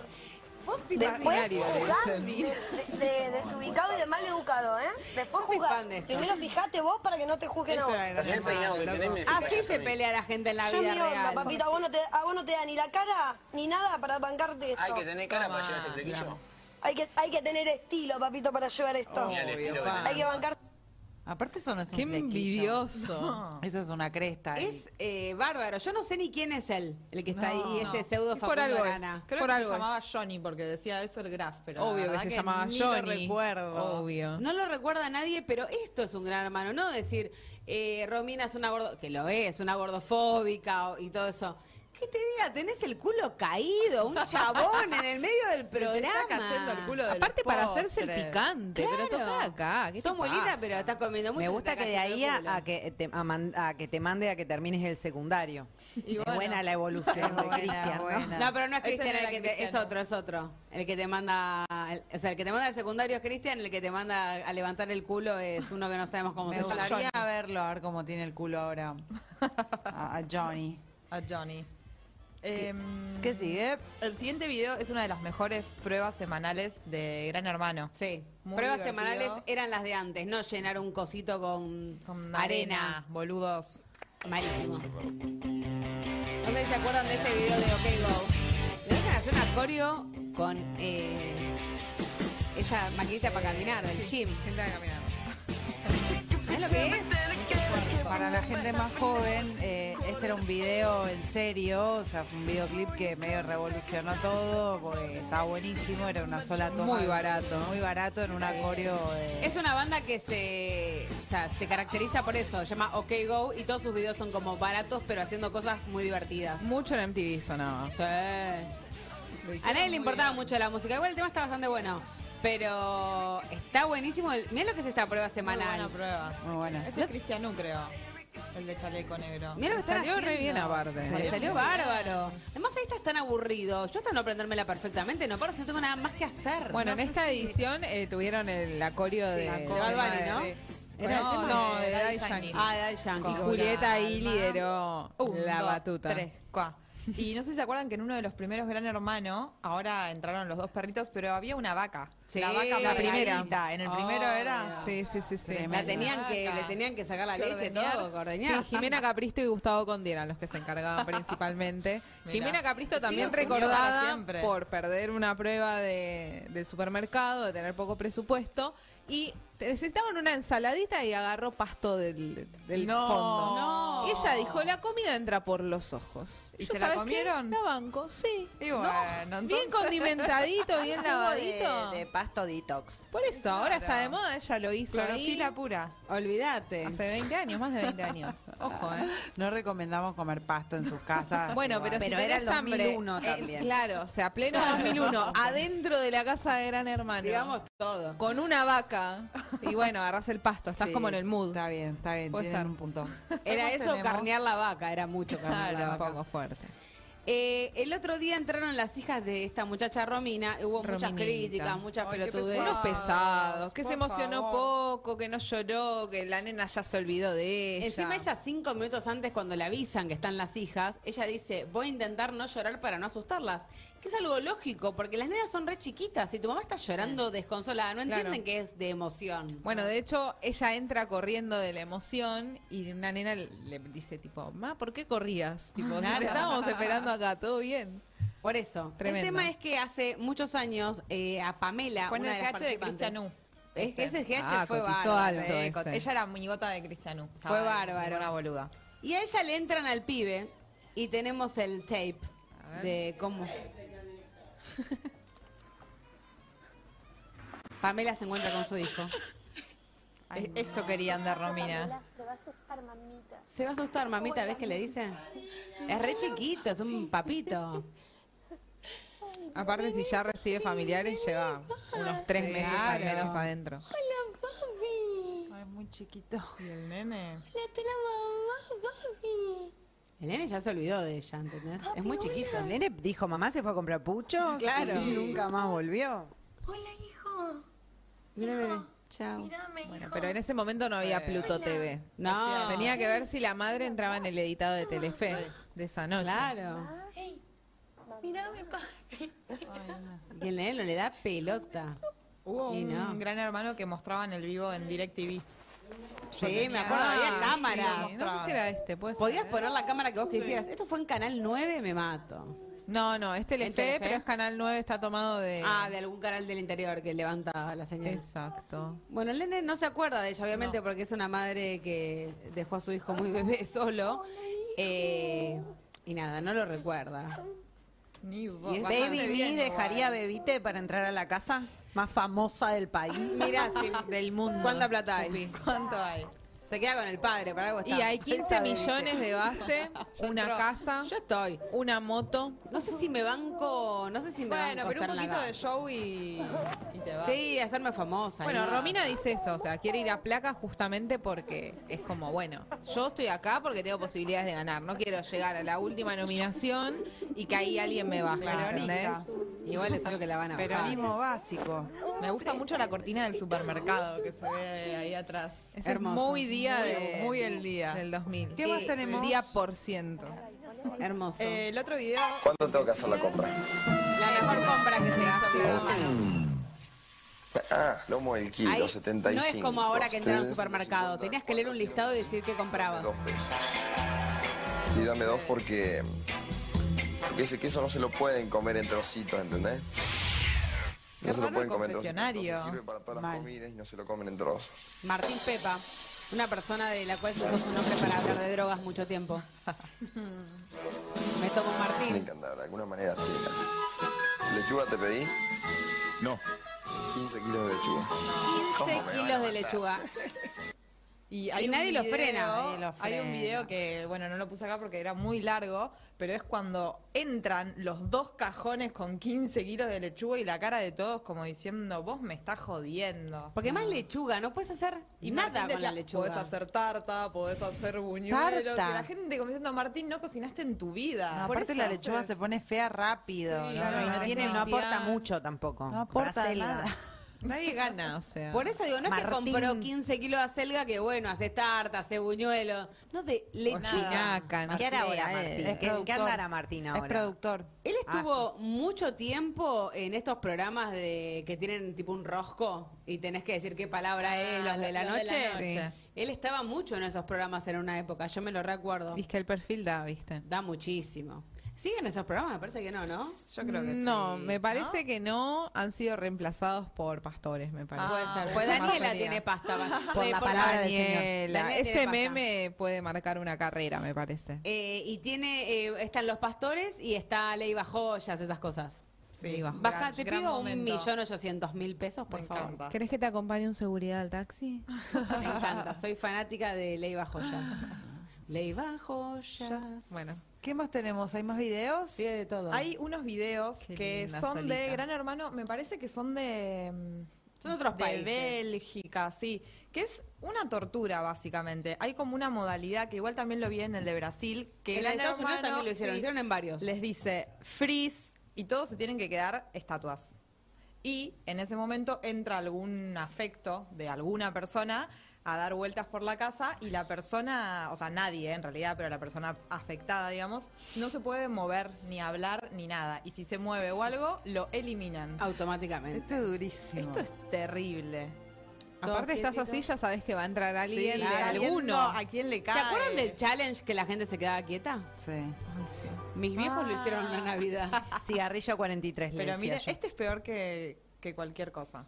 Después Imaginario, jugás le de, de- desubicado y de mal educado, ¿eh? Después Yo soy jugás. fan de esto. Primero fijate vos para que no te juzguen a vos. También el peinado que tenés me decís Así payaso se a mí. pelea la gente en la Yo vida mi onda, real. papita, a vos, no te, a vos no te da ni la cara ni nada para bancarte esto. Hay que tener cara para llevar ese flequillo. Hay que, hay que tener estilo, papito, para llevar esto. Mira el estilo que pa. tenés. Hay que bancar. Aparte eso no es un Qué flequillo. envidioso. Eso es una cresta. y- Es eh, bárbaro. Yo no sé ni quién es él, el que está ahí, No. ese pseudo Y por Facundo algo es. Arana. Creo Por que algo se es. llamaba Johnny porque decía eso el Graf, pero Obvio la que verdad se llamaba ni Johnny. lo recuerdo. Obvio. No lo recuerda nadie, pero esto es un gran hermano. No decir, eh, Romina es una gordo... Que lo es, una gordofóbica o- y todo eso. Que te diga, tenés el culo caído, un chabón en el medio del Se te programa. está cayendo el culo del Aparte para hacerse el postre. picante, pero Claro. toca acá. ¿Qué te Sos muy linda, pasa? pero está comiendo mucho. Me se gusta está que de cayendo ahí el a, culo. a que te, a, man- a que te mande a que termines el secundario. Y Es bueno. buena la evolución de Buena, Cristian, ¿no? buena. No, pero no es Ese Cristian no el era que te, es Cristiano. otro, es otro. El que te manda, el- o sea, el que te manda al secundario es Cristian, el que te manda a levantar el culo es uno que no sabemos cómo Me se llama. gustaría verlo, a ver cómo tiene el culo ahora. A, a Johnny. A Johnny. Em, ¿Qué sigue? El siguiente video es una de las mejores pruebas semanales de Gran Hermano. Sí, Muy pruebas divertido. semanales eran las de antes, no llenar un cosito con, Con arena. arena, boludos. Malísimo. No sé si se acuerdan de este video de OK Go. Le dejan hacer una coreo con eh, esa maquinita para caminar del gym. Gente a caminar. ¿Sabes lo que es? Para la gente más joven, eh, este era un video en serio, o sea, fue un videoclip que medio revolucionó todo, porque estaba buenísimo, era una sola toma. Muy barato. Muy barato en un coreo de... Es una banda que se, o sea, se caracteriza por eso, se llama OK Go y todos sus videos son como baratos pero haciendo cosas muy divertidas. Mucho en M T V sonaba. Sí. A nadie le importaba mucho la música, igual el tema está bastante bueno. Pero está buenísimo. Mirá lo que es esta prueba Muy semanal. buena prueba. Muy buena. Ese es Cristiano, creo. El de chaleco negro. Mirá lo que están Salió re haciendo. bien aparte. Se le salió bárbaro. Además ahí estás tan aburrido. Yo hasta no aprendérmela perfectamente, no paro si no tengo nada más que hacer. Bueno, No en sé esta si- edición eh, tuvieron el acorio de, Sí, de Bad Bunny, ¿no? Sí. Era el no, tema no, de de Daddy Daddy Yankee. Yankee. Ah, de Daddy Yankee. Y Con Julieta ahí calma. lideró Un, la dos, batuta. tres, cuá. Y no sé si se acuerdan que en uno de los primeros Gran Hermano, ahora entraron los dos perritos, pero había una vaca. Sí, la vaca la primera. primera. En el Oh, primero era. Sí, sí, sí, sí. La tenían que, Vaca. le tenían que sacar la Que leche, ordeñar. todo, que ordeñar. Sí, Jimena Capristo y Gustavo Conde eran los que se encargaban principalmente. Mirá. Jimena Capristo también Sí, asumió para recordada siempre. por perder una prueba de, del supermercado, de tener poco presupuesto y necesitaban una ensaladita y agarró pasto del, del No. fondo. No. Y ella dijo, la comida entra por los ojos. ¿Y Yo, se la ¿sabes qué? comieron? La banco, sí. Y bueno, Bien entonces- condimentadito, bien Jugo lavadito. de, de pasto detox. Por eso, ahora está de moda, ella lo hizo ahí. Clorofila pura. Olvídate. Hace veinte años, más de veinte años. Ojo, ¿eh? No recomendamos comer pasto en sus casas. Bueno, pero, Pero si era tenés el hambre, dos mil uno eh, también. claro, o sea, pleno dos mil uno, adentro de la casa de Gran Hermano. Digamos todo. Con una vaca. Y bueno, agarrás el pasto, estás Sí, como en el mood. Está bien, está bien, Puede tienen ser. un punto. Era Después eso, tenemos- carnear la vaca, era mucho carnear la Claro, un vaca. poco fuerte. Eh, el otro día entraron las hijas de esta muchacha Romina, hubo muchas Rominita. críticas, muchas Ay, qué pelotudeces. Unos pesados, que por se emocionó favor. poco, que no lloró, que la nena ya se olvidó de ella. Encima ella cinco minutos antes cuando le avisan que están las hijas, ella dice, voy a intentar no llorar para no asustarlas. que es algo lógico, porque las nenas son re chiquitas y tu mamá está llorando desconsolada, no entienden Claro. que es de emoción. Bueno, de hecho, ella entra corriendo de la emoción y una nena le, le dice tipo, ma, ¿por qué corrías? Tipo, si Claro. te estábamos esperando acá, todo bien. Por eso. Tremendo. El tema es que hace muchos años eh, a Pamela, Fue en una el de las G H de participantes- Cristianú. Es que ese G H Ah, fue cotizó bárbaro. alto Eh, ese. Ella era amigota de Cristianú. Fue Estaba bárbaro. Una boluda. Y a ella le entran al pibe y tenemos el tape de cómo... Pamela se encuentra con su hijo. Es- Esto querían de Romina. Se va a asustar, mamita. Se va a asustar, mamita, ¿ves que le dice? Es re chiquito, es un papito. Aparte, si ya recibe familiares, lleva unos tres meses al Claro. menos adentro. Hola, papi. Ay, muy chiquito. ¿Y el nene? La la mamá, papi. El nene ya se olvidó de ella, ¿entendés? Es muy chiquito. El nene dijo, mamá se fue a comprar puchos. Claro. Y nunca más volvió. Hola, hijo. Mira, mira. Chao. Mírame, Bueno, hijo. pero en ese momento no había Pluto T V. No. Tenía que ver si la madre entraba en el editado de Telefe de esa noche. Claro. Hey, mírame, papi. Y el nene no le da pelota. Hubo Y un no. gran hermano que mostraba en el vivo en DirecTV. Sí, me acuerdo, había cámaras. Sí, no sé si era este, pues. Podías poner la cámara que vos quisieras. Esto fue en Canal nueve, me mato. No, no, es Telefe, Telefe? pero es Canal nueve, está tomado de... Ah, de algún canal del interior que levanta la señal. Exacto. Bueno, el nene no se acuerda de ella, obviamente, porque es una madre que dejó a su hijo muy bebé solo. Eh, y nada, no lo recuerda. Ni Y es Baby bastante Me bien dejaría Bebite para entrar a la casa más famosa del país. Mirá, sí, Del mundo. ¿cuánta plata hay? Pupi. ¿Cuánto hay? Se queda con el padre, para algo está. Y hay quince millones de base, una entro. casa, Yo estoy. una moto. No sé si me banco, no sé si me Bueno, banco pero un estar en la poquito de casa. show y, y te vas. Sí, hacerme famosa. Bueno, ¿no? Romina dice eso, o sea, quiere ir a placa justamente porque es como, bueno, yo estoy acá porque tengo posibilidades de ganar, no quiero llegar a la última nominación y que ahí alguien me baje, ¿entendés? Igual es lo que la van a bajar. Peronismo básico. Me gusta mucho la cortina del supermercado que se ve ahí atrás. Es Hermoso. muy día Muy- de, muy el día. del dos mil. ¿Qué más Eh, tenemos? El día por ciento. Hermoso. Eh, el otro video, ¿Cuándo tengo que hacer la compra? la mejor compra que se hace. Ah, lomo del kilo, Ahí setenta y no cinco. es como ahora que entras al Ustedes, supermercado. cincuenta. Tenías que leer un listado y decir qué comprabas. Dos pesos. Sí, dame dos porque, porque ese queso no se lo pueden comer en trocitos, ¿entendés? No Qué se lo raro pueden el comer en trocitos. confesionario. Entonces sirve para todas las Mal. comidas y no se lo comen en trozos. Martín Pepa, una persona de la cual se puso un nombre para hablar de drogas mucho tiempo. Me tomo Me Martín. encanta, de alguna manera sí. ¿Lechuga te pedí? No. quince kilos de lechuga. ¿Cómo quince me van a kilos de matar? lechuga. y, Y hay un nadie lo video- frena, nadie lo Hay un frena. video que, bueno, no lo puse acá porque era muy largo, pero es cuando entran los dos cajones con quince kilos de lechuga y la cara de todos como diciendo, vos me estás jodiendo. Porque más lechuga, no puedes hacer Y nada Martín con decía, la lechuga. Podés hacer tarta, podés hacer buñuelos. Tarta. Y la gente como diciendo, Martín, no cocinaste en tu vida. No, Por aparte eso la lechuga haces- se pone fea rápido. Sí, ¿no? claro, Y la no, tiene, tenés no que aporta limpiar. mucho tampoco. No aporta Acelga. nada. Nadie gana, o sea. Por eso digo, no es que Martín. compró quince kilos de acelga que bueno, hace tarta, hace buñuelo. No, de lechuga. Chinaca, no ¿Qué hará sé, ahora eh. Martín? es ¿Qué, productor. qué andará Martín ahora? Es productor. Él estuvo mucho tiempo en estos programas de que tienen tipo un rosco y tenés que decir qué palabra es, los de la los de la noche. noche. Sí. Él estaba mucho en esos programas en una época, yo me lo recuerdo. Y es que el perfil da, ¿viste? Da muchísimo. ¿Siguen esos programas? Me parece que no, ¿no? Yo creo que No, sí. me parece que no han sido reemplazados por pastores, me parece. Puede Ah, ser. bueno. Pues La Daniela mayoría. tiene pasta. Por Eh, la palabra del señor. Daniela, Daniela tiene ese pasta. meme puede marcar una carrera, me parece. Eh, y tiene, eh, están los pastores y está Leiva Joyas, esas cosas. Sí, bajo. Baja, gran- te gran pido un momento. millón ochocientos mil pesos, por Me favor. encanta. ¿Querés que te acompañe un seguridad al taxi? Me encanta, soy fanática de Leiva Joyas. Leiva Joyas. Bueno, ¿Qué más tenemos? ¿Hay más videos? Sí, de todo. Hay unos videos Qué que linda son solita. de Gran Hermano, me parece que son de... mm, Son otros de países. Bélgica, sí. Que es una tortura, básicamente. Hay como una modalidad, que igual también lo vi en el de Brasil, que En Gran Estados Unidos Hermano, también lo hicieron, sí, lo hicieron en varios. les dice freeze y todos se tienen que quedar estatuas. Y en ese momento entra algún afecto de alguna persona a dar vueltas por la casa y la persona, o sea, nadie en realidad, pero la persona afectada, digamos, no se puede mover, ni hablar, ni nada. Y si se mueve o algo, lo eliminan. Automáticamente. Esto es durísimo. Esto es terrible. Aparte estás así, ya sabes que va a entrar alguien Sí, de alguno. ¿A quién le cae? ¿Se acuerdan del challenge que la gente se quedaba quieta? Sí. Ay, sí. Mis viejos lo hicieron en la Navidad. Cigarrillo cuarenta y tres, le Pero decía mire, yo. este es peor que, que cualquier cosa.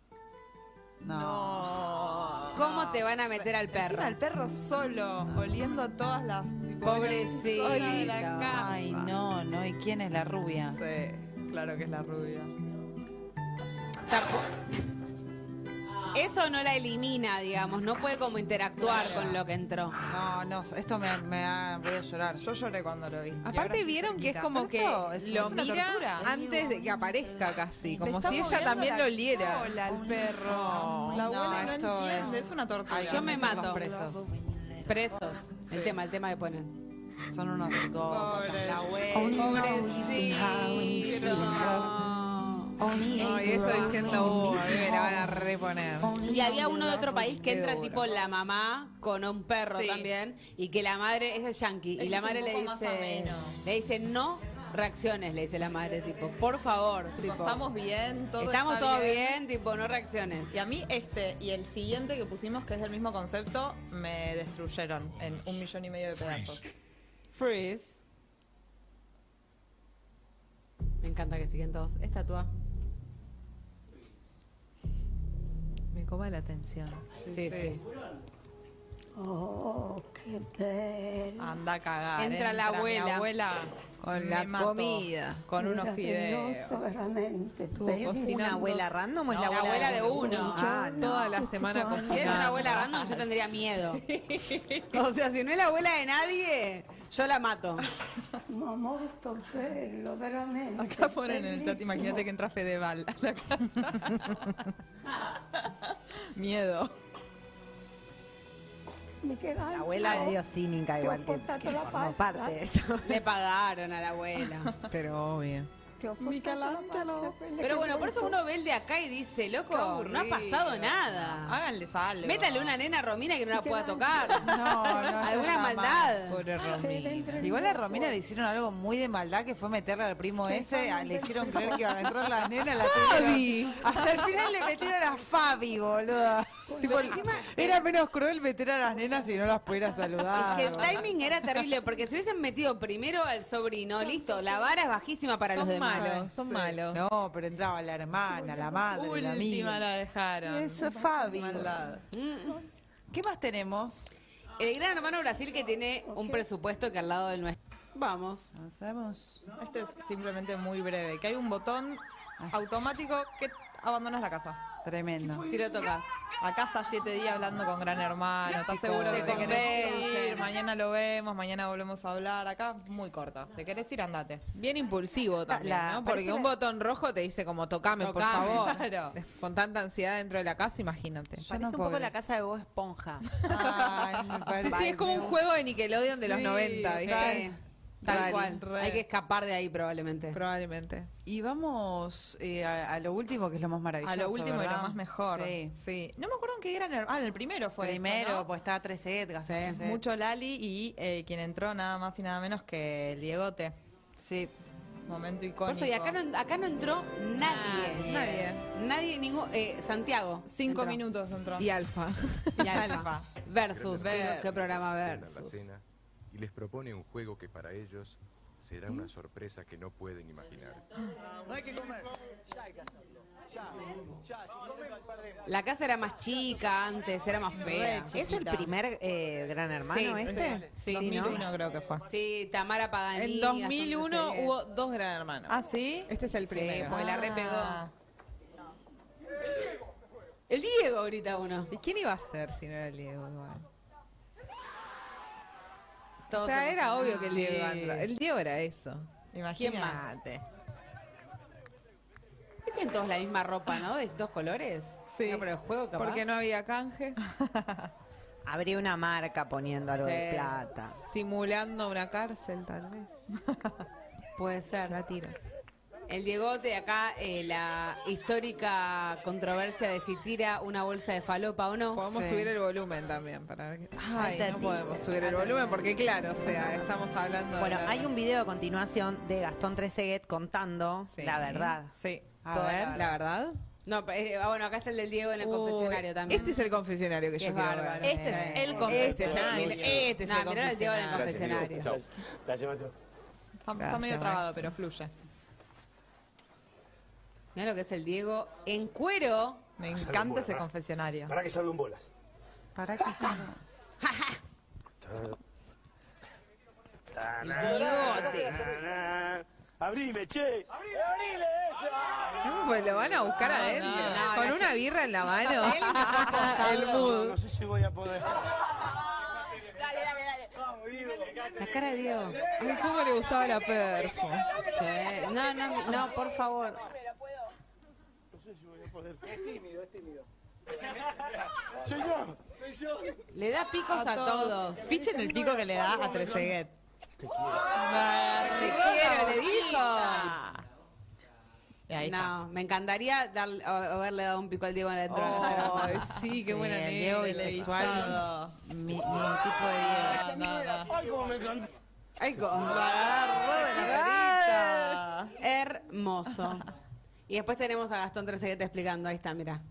No. ¿Cómo te van a meter al perro? Encima al perro solo, oliendo todas las... Pobrecito. sola de la casa. Ay, no, no. ¿Y quién es la rubia? Sí, claro que es la rubia. O sea, po- eso no la elimina, digamos. No puede como interactuar con lo que entró. No, no, esto me, me da- voy a llorar. Yo lloré cuando lo vi. Y ahora Aparte estoy vieron que es cerquita. como que Pero esto es- lo es una mira tortura. antes de que aparezca casi, como Está si ella moviendo también la lo oliera. cola al perro. No, La abuela no, esto entiende, es- es una tortura. Ay, Yo me meter mato. los presos. Presos. El tema, el tema que ponen. Son unos psicópatas. Pobre. La abuela. Pobrecito. No, y eso diciendo, oh, a mí me la van a reponer. Y había uno de otro país que Qué entra duro. tipo la mamá con un perro Sí. también y que la madre es de yankee y Es la un madre le poco más dice ameno. le dice no reacciones, le dice la madre tipo, por favor, tipo, Estamos bien, todo estamos está todo bien. bien. tipo, no reacciones. Y a mí este y el siguiente que pusimos, que es del mismo concepto, me destruyeron en un millón y medio de pedazos. Freeze. Me encanta que siguen todos. Estatua. Me coma la atención. Sí, sí. Oh, qué bello. Anda a cagar. Entra la mi abuela. abuela Con me la mató comida. Con unos Mira, fideos. hermoso, veramente. Estuvo bello. ¿Es una cocinando. abuela random o es No, la la abuela, abuela de uno. Ah, no. Toda la semana Si era una cocinando. abuela random, yo tendría miedo. O sea, si no es la abuela de nadie, yo la mato. Mamá, esto es bello, veramente. Acá ponen en el chat, bellísimo. imagínate que entra Fedeval a la casa. Miedo. Me queda La abuela es dio cínica igual que, que formó parte de eso. Le pagaron a la abuela. Pero obvio. Michelangelo. Pero bueno, por eso uno ve el de acá y dice, loco, no ha pasado nada. Háganles algo. Métale una nena a Romina que no la pueda tocar. No, no. Alguna está maldad. Pobre Romina. Igual a Romina le hicieron algo muy de maldad que fue meterle al primo ese, a- le hicieron creer que iba a entrar la nena, la Fabi. Hasta el final le metieron a Fabi, boludo. Tipo, era menos cruel meter a las nenas y no las pudiera saludar. Es que el timing era terrible, porque si hubiesen metido primero al sobrino, listo, la vara es bajísima para los Son demás. malos, son malos. No, pero entraba la hermana, la madre, la Última amiga. la dejaron. Eso es Fabi. Maldad. ¿Qué más tenemos? El gran hermano Brasil que tiene un presupuesto que al lado del nuestro. Vamos. Avanzamos. Este es simplemente muy breve. Que hay un botón automático que abandonas la casa. Tremendo. Si lo tocas. Acá estás siete días hablando con Gran Hermano. ¿Estás seguro te que te querés convencen. ir? Mañana lo vemos, mañana volvemos a hablar. Acá muy corta. ¿Te querés ir? Andate. Bien impulsivo también, La- ¿no? parece Porque un la- botón rojo te dice como tocame, por Tocame, favor. claro. Con tanta ansiedad dentro de la casa, imagínate. Yo Parece no un puedo poco la creer. casa de Bob Esponja. Ay, me Sí, parece- sí, es como un juego de Nickelodeon de los Sí, noventa, ¿viste? Sí, tal Dale, cual. re. Hay que escapar de ahí probablemente. Probablemente. Y vamos eh, a, a lo último, que es lo más maravilloso. A lo último y ¿verdad? lo más mejor. Sí. Sí. No me acuerdo en qué Gran Hermano. Ah, en el primero fue. Primero, esto, ¿no? pues estaba trece Edgar. Sí. Mucho Lali y eh, quien entró nada más y nada menos que el Diegote. Sí. Momento Por icónico. eso, y acá no, acá no entró nadie. Nadie. Nadie, ningún. Eh, Santiago. Cinco entró. minutos entró. Y Alfa. Y Alfa. Versus. ¿Qué, Versus. qué programa Cena la Versus? cena y les propone un juego que para ellos será una sorpresa que no pueden imaginar. No hay que comer. Ya hay que hacerlo. Ya. Ya. Si comemos, perdemos. La casa era más chica antes, era más fea. ¿Es el primer eh, Gran Hermano Sí, este? sí, dos mil uno ¿no? creo que fue. Sí, Tamara Paganini. En dos mil uno Gastón Trezeguet. hubo dos Gran Hermanos. ¿Ah, sí? Este es el Sí, primero. porque la repegó. Ah. El Diego ahorita uno. ¿Y quién iba a ser si no era el Diego igual? Todos o sea, era emocionados. obvio que el Diego iba a entrar. El Diego era eso. Imagínate. Tienen todos la misma ropa, ¿no? De dos colores. Sí. No, pero el juego capaz. Porque no había canjes. Habría una marca poniendo algo de Sí. plata. Simulando una cárcel, tal vez. Puede ser. La tiro. El Diegote, acá eh, la histórica controversia de si tira una bolsa de falopa o no. Podemos Sí. subir el volumen también para ver qué- Ay, Ay, no podemos subir el volumen porque claro, o sea, estamos hablando Bueno, de la- hay un video a continuación de Gastón Trezeguet contando Sí. la verdad. Sí. A Toda ver. la ¿La verdad? No, eh, ah, bueno, acá está el del Diego en el Uy, confesionario también. Este es el confesionario que Que yo es quiero bárbaro. ver. Este es el Este es el, confesionario. este es No, el mirá el Diego en el confesionario. confesionario. La llévate. Está, está Gracias, medio Mike. trabado, pero fluye. Mirá lo que es el Diego en cuero. Me encanta ese confesionario. Para que salga en bolas. ¿Para qué se Abrime, che. Abrile, Pues lo van a buscar No, adentro. no, no, Con la una birra en la mano. Él está El No, mood. no sé si voy a poder. Dale, dale, dale. La cara de Diego. Ay, cómo le gustaba la perfo. Sí. No, no, no, por favor. No sé si voy a poder. Es tímido, es tímido. Soy yo, soy yo. Le da picos a, todos. Pichen el pico que le da a Trezeguet. Te quiero, le dijo. Y ahí No, me encantaría darle- o- haberle dado un pico al Diego adentro de la Ay, cerveza. sí, qué buena el nena, Diego le bisexual. avisado. Mi, mi tipo de Diego. No, no, no. Ay, cómo me encanta. Ay, cómo agarró de la perita. Hermoso. Y después tenemos a Gastón Trezeguet explicando. Ahí está, mira.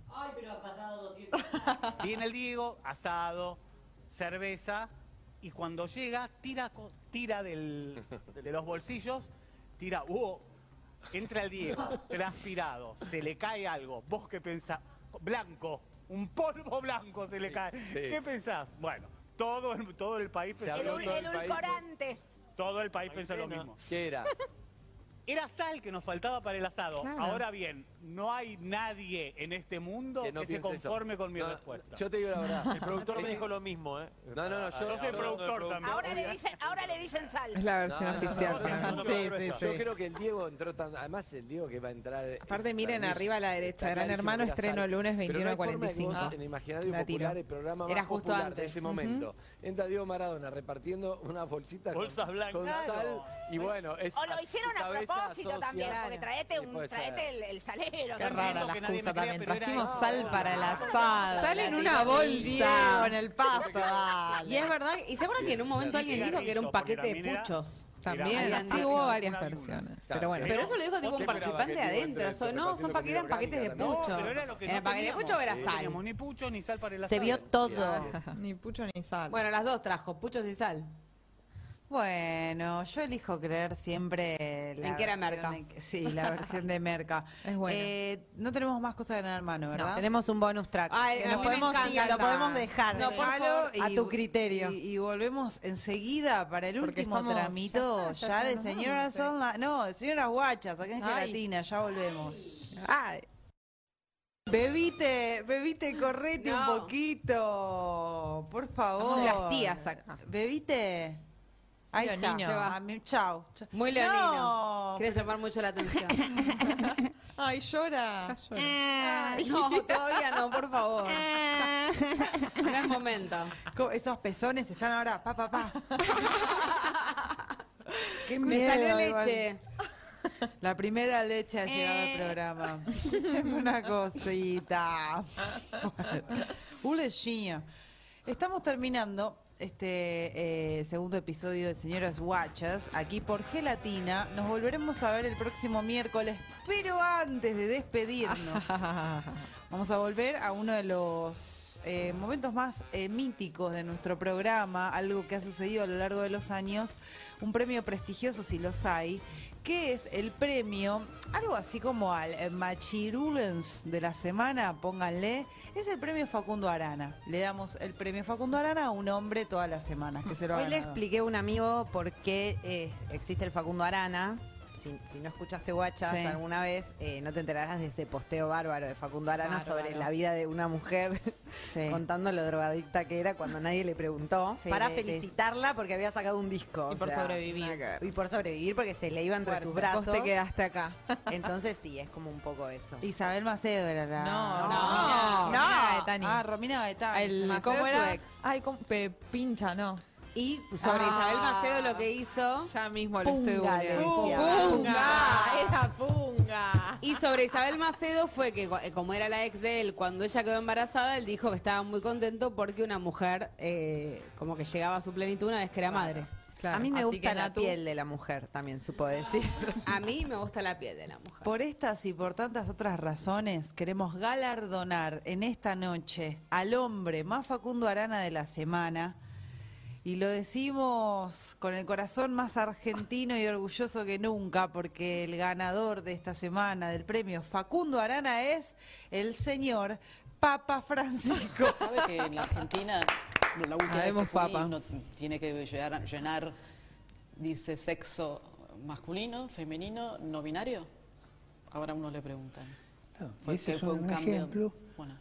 Viene el Diego, asado, cerveza, y cuando llega, tira, co- tira del, de los bolsillos, tira, ¡wow! Entra el Diego, transpirado, se le cae algo. ¿Vos qué pensás? Blanco, un polvo blanco se le cae. ¿Qué pensás? Bueno, todo el, todo el país El, pensó, ul- el edulcorante. todo el país pensó lo mismo. ¿Qué era? Era sal que nos faltaba para el asado. Claro. Ahora bien, no hay nadie en este mundo Que que, no se piense eso. conforme con mi No, respuesta. Yo te digo la verdad. El productor me Es- dijo lo mismo, ¿eh? No, no, no, yo, Yo soy productor también. Ahora le dicen, ahora le dicen sal. Es la versión No, no, no, oficial. no, para no, mí. no, Sí, no, sí, Yo sí. creo que el Diego entró tan. Además, el Diego que va a entrar. Aparte, es- miren para mí arriba a la está derecha, Gran clarísimo Hermano, que era estreno sal. lunes Pero veintiuno no a hay forma cuarenta y de que vos, cinco. en el imaginario La tiro. popular, el programa Era más justo popular antes. de ese Ujú. momento. Entra Diego Maradona repartiendo una bolsita Bolsas con, blancas. con Claro. sal. Y bueno, es. O lo hicieron tu a cabeza propósito asocia- también, porque traete, Sí, un, puede ser. traete el, el salero. Qué también. rara la que nadie excusa me crea, también. pero era Trajimos eso. sal para el asado. Sal en La una tiró bolsa. el Diego en el pasto. dale. Y es verdad, y se acuerdan que en un momento alguien dijo que era un paquete de puchos. También, Habían sí dicho. hubo varias versiones. Pero bueno. Pero eso lo dijo tipo un participante de adentro. so- no, son pa- eran paquetes de No, pucho. pero era lo que En no el paquete de teníamos. pucho era No sal. teníamos ni pucho ni sal para el Se asado. vio todo. Ni pucho ni sal. Bueno, las dos trajo, puchos y sal. Bueno, yo elijo creer siempre la En que era versión Merca. en que- sí, la versión de Merca. Es bueno. Eh, no tenemos más cosas de Gran Hermano, ¿verdad? Tenemos un bonus track. Ay, que a lo, mí me podemos, sí, encanta. lo podemos dejar. No, por Déjalo favor, a y- tu criterio. Y, y volvemos enseguida para el Porque último estamos- tramito ya ya, está, de nos señoras vamos, son la- no, de señoras guachas, acá en Ay. Gelatina, ya volvemos. Ay. Bebite, bebite, correte No. un poquito, por favor. Somos las tías acá. Bebite. Ahí Muy está, leonino. se va. A mí- Chao. chao. Muy leonino. No. Quiere llamar mucho la atención. Ay, llora. Ay, no, todavía no, por favor. No es momento. Co- Esos pezones están ahora, pa, pa, pa. Qué Me miedo, salió igual. leche. La primera leche ha llegado al programa. Escúcheme una cosita. Un lechillo. Estamos terminando este eh, segundo episodio de Señoras Guachas aquí por Gelatina. Nos volveremos a ver el próximo miércoles, pero antes de despedirnos, vamos a volver a uno de los eh, momentos más eh, míticos de nuestro programa, algo que ha sucedido a lo largo de los años, un premio prestigioso si los hay, que es el premio, algo así como al eh, Machirulens de la semana, pónganle, es el premio Facundo Arana. Le damos el premio Facundo Arana a un hombre todas las semanas, que se lo ha Hoy le ganado. expliqué a un amigo por qué eh, existe el Facundo Arana. Si, si no escuchaste Guachas Sí. alguna vez, eh, no te enterarás de ese posteo bárbaro de Facundo Arana Bárbaro. sobre la vida de una mujer, Sí. contando lo drogadicta que era cuando nadie le preguntó, Sí, para de- felicitarla porque había sacado un disco. Y o por sea, sobrevivir. Y por sobrevivir porque se le iba entre Fuerte. sus brazos. Vos te quedaste acá. Entonces sí, es como un poco eso. Isabel Macedo era la... No, no. no. Romina Gaetani. Ah, Romina Gaetani. El, Macedo ¿Cómo es su era? ex. Ay, ¿cómo? Pe- pincha, no. Y sobre Ah. Isabel Macedo lo que hizo. Ya mismo lo estoy Punga, googleando. le decía. Punga. Era punga. Poronga. Y sobre Isabel Macedo fue que, eh, como era la ex de él, cuando ella quedó embarazada, él dijo que estaba muy contento porque una mujer eh, como que llegaba a su plenitud una vez que era madre. A mí me Así gusta que, la Natu, piel de la mujer, también supo decir. A mí me gusta la piel de la mujer. Por estas y por tantas otras razones, queremos galardonar en esta noche al hombre más Facundo Arana de la semana. Y lo decimos con el corazón más argentino y orgulloso que nunca, porque el ganador de esta semana del premio Facundo Arana es el señor Papa Francisco. ¿Sabe que en la Argentina la última Sabemos vez que fui, papa. no tiene que llenar, llenar, dice sexo masculino, femenino, no binario? Ahora a uno le preguntan. No, Fue ese que es fue un, un cambio. ejemplo. Bueno,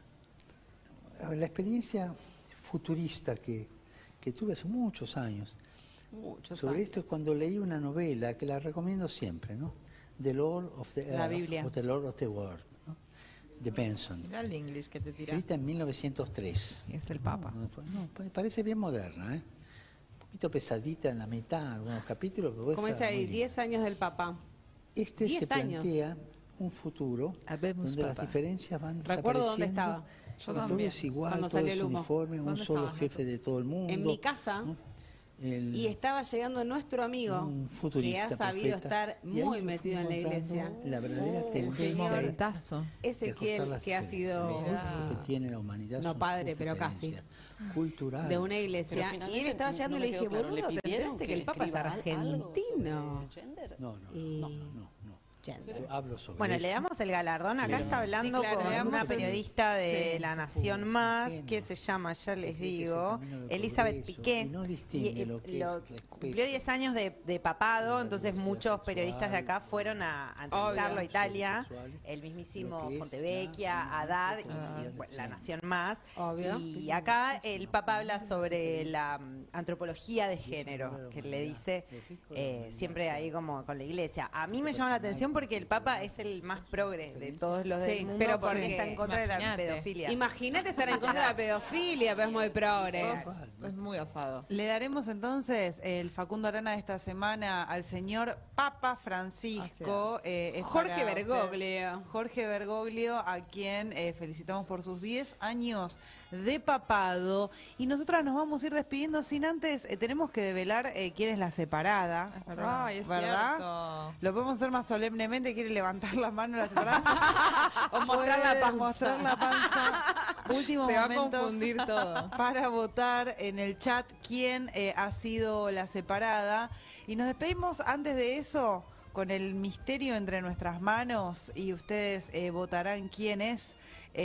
A ver, la experiencia futurista que, que tuve hace muchos años muchos sobre años. esto es cuando leí una novela que la recomiendo siempre, ¿no? The Lord of the La Earth, Biblia. o The Lord of the World, ¿no? De Benson. Mirá el inglés que te tira. Escrita en mil novecientos tres. Es el Papa. No, no fue- no, pa- parece bien moderna, ¿eh? Un poquito pesadita en la mitad, algunos capítulos. Pero Como está dice ahí, muy linda. diez años del Papa. Este diez se años. plantea un futuro Habemos donde las Papa. diferencias van Recuerdo dónde desapareciendo. estaba. Yo Todo también. es igual, Cuando todo salió es el humo. uniforme, un ¿Dónde solo estabas, jefe de todo el mundo. En mi casa. ¿no? El- Y estaba llegando nuestro amigo, un que futurista ha sabido profeta. estar Y ahí muy yo metido fui en la iglesia. encontrando la verdadera el tendencia señor de Tazo. Ezequiel, cortar las que ha diferencias. sido Lo único que tiene la humanidad no son padre, sus pero casi, diferencias culturales. de una iglesia. Pero Y finalmente él estaba no- llegando no y le me dije, quedó claro, boludo, ¿le ¿te pidieron enteraste que el que Papa es escriba algo argentino? sobre gender? No, no, Y- no, no, no. Gender. Yo hablo sobre Bueno, eso. le damos el galardón. Acá Sí. está hablando Sí, claro, con le damos una el- periodista de Sí. La Nación Más, Ingenuo. que se llama, ya les Que ese digo, camino del Elizabeth progreso, Piqué. y no distingue eh, lo que lo- es respeto cumplió diez años de, de papado, la entonces diversidad muchos sexual, periodistas de acá fueron a, a entrevistarlo a Italia, sexuales, el mismísimo lo que es Fontevecchia, la- Haddad y la- bueno, La Nación Más. Obvio. Y acá el Papa habla sobre la mm, antropología de género, que le dice eh, siempre ahí como con la iglesia. A mí me llama la atención porque el Papa es el más progre de todos los Sí, del mundo, pero porque porque- está en contra de la imagínate. pedofilia. Imagínate estar en contra de la pedofilia, pero es muy progres. Es muy osado. Le daremos entonces el Facundo Arana de esta semana al señor Papa Francisco. eh, es Jorge para Bergoglio. usted. Jorge Bergoglio, a quien eh, felicitamos por sus diez años de papado. Y nosotras nos vamos a ir despidiendo sin antes, eh, tenemos que develar eh, quién es la separada. Ay, es ¿verdad? cierto. Lo podemos hacer más solemnemente. ¿Quiere levantar la mano la separada? O mostrar la Puede panza. mostrar la panza. Últimos Se va a momentos confundir todo. para votar en el chat quién eh, ha sido la separada. Y nos despedimos antes de eso con el misterio entre nuestras manos y ustedes eh, votarán quién es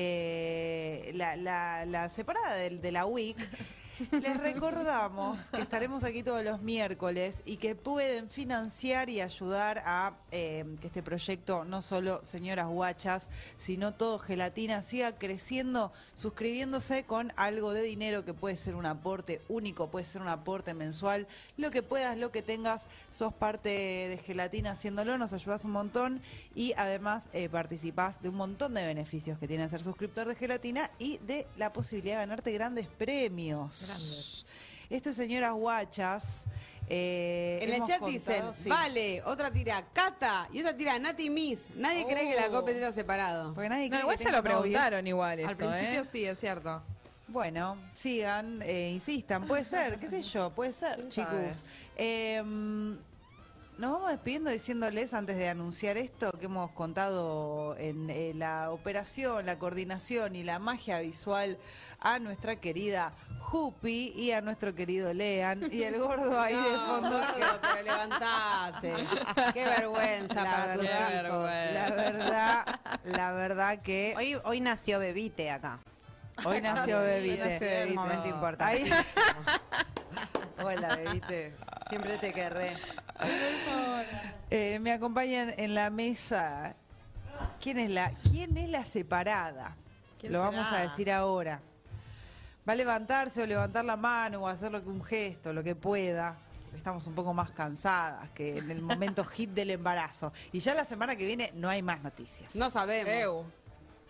eh, la, la- la separada de, de la W I C. Les recordamos que estaremos aquí todos los miércoles y que pueden financiar y ayudar a eh, que este proyecto, no solo Señoras Guachas, sino todo Gelatina, siga creciendo suscribiéndose con algo de dinero que puede ser un aporte único, puede ser un aporte mensual, lo que puedas, lo que tengas, sos parte de Gelatina haciéndolo, nos ayudas un montón y además eh, participás de un montón de beneficios que tiene ser suscriptor de Gelatina y de la posibilidad de ganarte grandes premios. Grandes. Esto es Señoras Guachas. Eh, En el hemos chat contado- dicen, sí. vale, otra tira Cata y otra tira Nati Miss. Nadie cree que la Oh. copia sea separado. Porque nadie No, cree igual que ya lo tenga novio. preguntaron igual eso, Al principio ¿eh? sí, es cierto. Bueno, sigan, eh, insistan, puede ser, qué sé yo, puede ser, ¿Quién chicos. sabe? Eh, nos vamos despidiendo diciéndoles, antes de anunciar esto, que hemos contado en eh, la operación, la coordinación y la magia visual a nuestra querida Jupi y a nuestro querido Lean y el gordo ahí de No, fondo. gordo, que- pero levantate. Qué vergüenza La para tus verdad, hijos. La verdad, la verdad que Hoy, hoy nació Bebite acá. hoy nació Bebite. Nació Bebite. Un momento importante. Ahí- Hola, Bebite. Siempre te querré. Eh, me acompañan en la mesa. ¿Quién es la, quién es la separada? ¿Quién Lo vamos será? a decir ahora. Va a levantarse o levantar la mano o hacer lo que un gesto, lo que pueda. Estamos un poco más cansadas que en el momento hit del embarazo. Y ya la semana que viene no hay más noticias. No sabemos. Eu.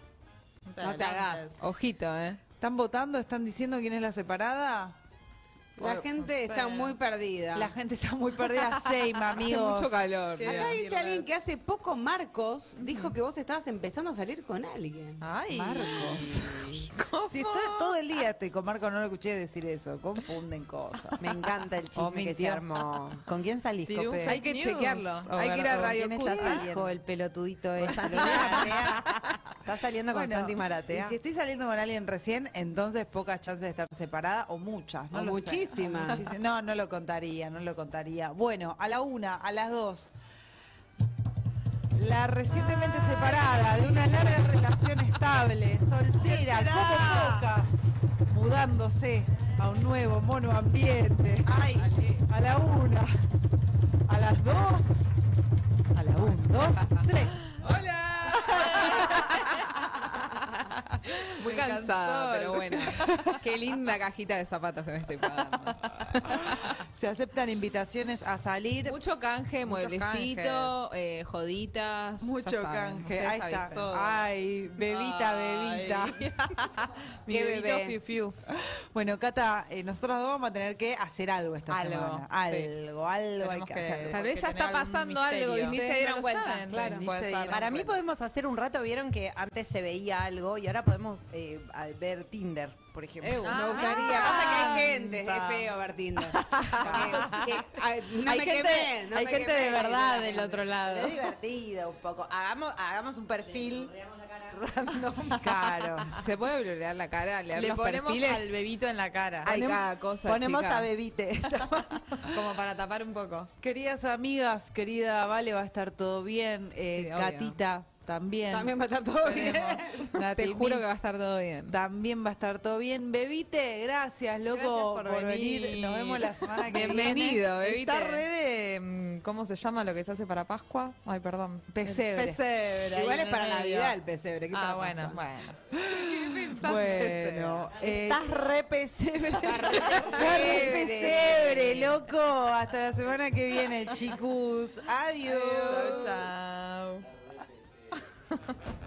No te hagas. Ojito, ¿eh? ¿Están votando? ¿Están diciendo quién es la separada? La gente está muy perdida. La gente está muy perdida. Same, amigos. Hace mucho calor. Acá dice alguien que hace poco, Marcos, dijo que vos estabas empezando a salir con alguien. Ay, Marcos. Si estoy todo el día estoy con Marcos, no lo escuché decir eso. Confunden cosas. Me encanta el O chisme que se mintió. armó. ¿Con quién salís, Triunfa Cope? Hay que News. chequearlo. O Hay que ir a ver- Radio ¿quién Q. está saliendo? El pelotudito este. ¿Estás saliendo con Bueno, Santi Maratea? y si estoy saliendo con alguien recién, entonces pocas chances de estar separada o muchas. No O lo sé. muchísimas. Muchísimas. No, no lo contaría, no lo contaría. Bueno, a la una, a las dos. La recientemente separada de una larga relación estable, soltera, como pocas, mudándose a un nuevo mono ambiente. Ay, a la una, a las dos, a la una, dos, tres. ¡Hola! Muy Me cansada, encantó. pero bueno. Qué linda cajita de zapatos que me estoy pagando. Se aceptan invitaciones a salir. Mucho canje, Muchos mueblecito, eh, joditas. Mucho ya saben, canje. ustedes Ahí está. avisen. Ay, bebita, Ay. bebita. Mi Qué bebito bebé. fiu, fiu. Bueno, Cata, eh, nosotros dos vamos a tener que hacer algo esta Algo, semana. sí. Algo, algo hay Tenemos que, que- hacer. Tal vez ya tener está algún pasando misterio. algo y Ni se ustedes dieron no lo cuenta, saben. claro. Sí, Ni puede se ser. dieron Para mí podemos hacer un rato, vieron que antes se veía algo y ahora podemos eh, a- ver Tinder, por ejemplo. Eh, me gustaría. Pasa que hay gente, es feo ver Tinder. Porque, que- ay, no Hay me gente- quemé, no hay me gente quemé. de verdad del otro lado. Es divertido un poco. Hagamos, hagamos un perfil random. Claro. ¿Se puede blurear la cara, leer Le los ponemos perfiles? al bebito en la cara. Hay Ponemos- cada cosa, Ponemos chicas. a Bebite. Como para tapar un poco. Queridas amigas, querida Vale, va a estar todo bien. Eh, Sí, obvio. Catita también. También va a estar todo bien. Esperemos. Te Nati juro Miss, que va a estar todo bien. También va a estar todo bien. Bebite, gracias, loco, Gracias por venir. Nos vemos la semana que Bienvenido, viene. bebite. Está re de, mm, ¿cómo se llama lo que se hace para Pascua? Ay, perdón. Pesebre. Pesebre. Igual ahí es para en el medio. Navidad el pesebre. ¿qué Ah, para bueno, Pascua? bueno. Bueno, eh, Estás re pesebre. Está re pesebre, loco. Hasta la semana que viene, chicos. Adiós. Chao, chao.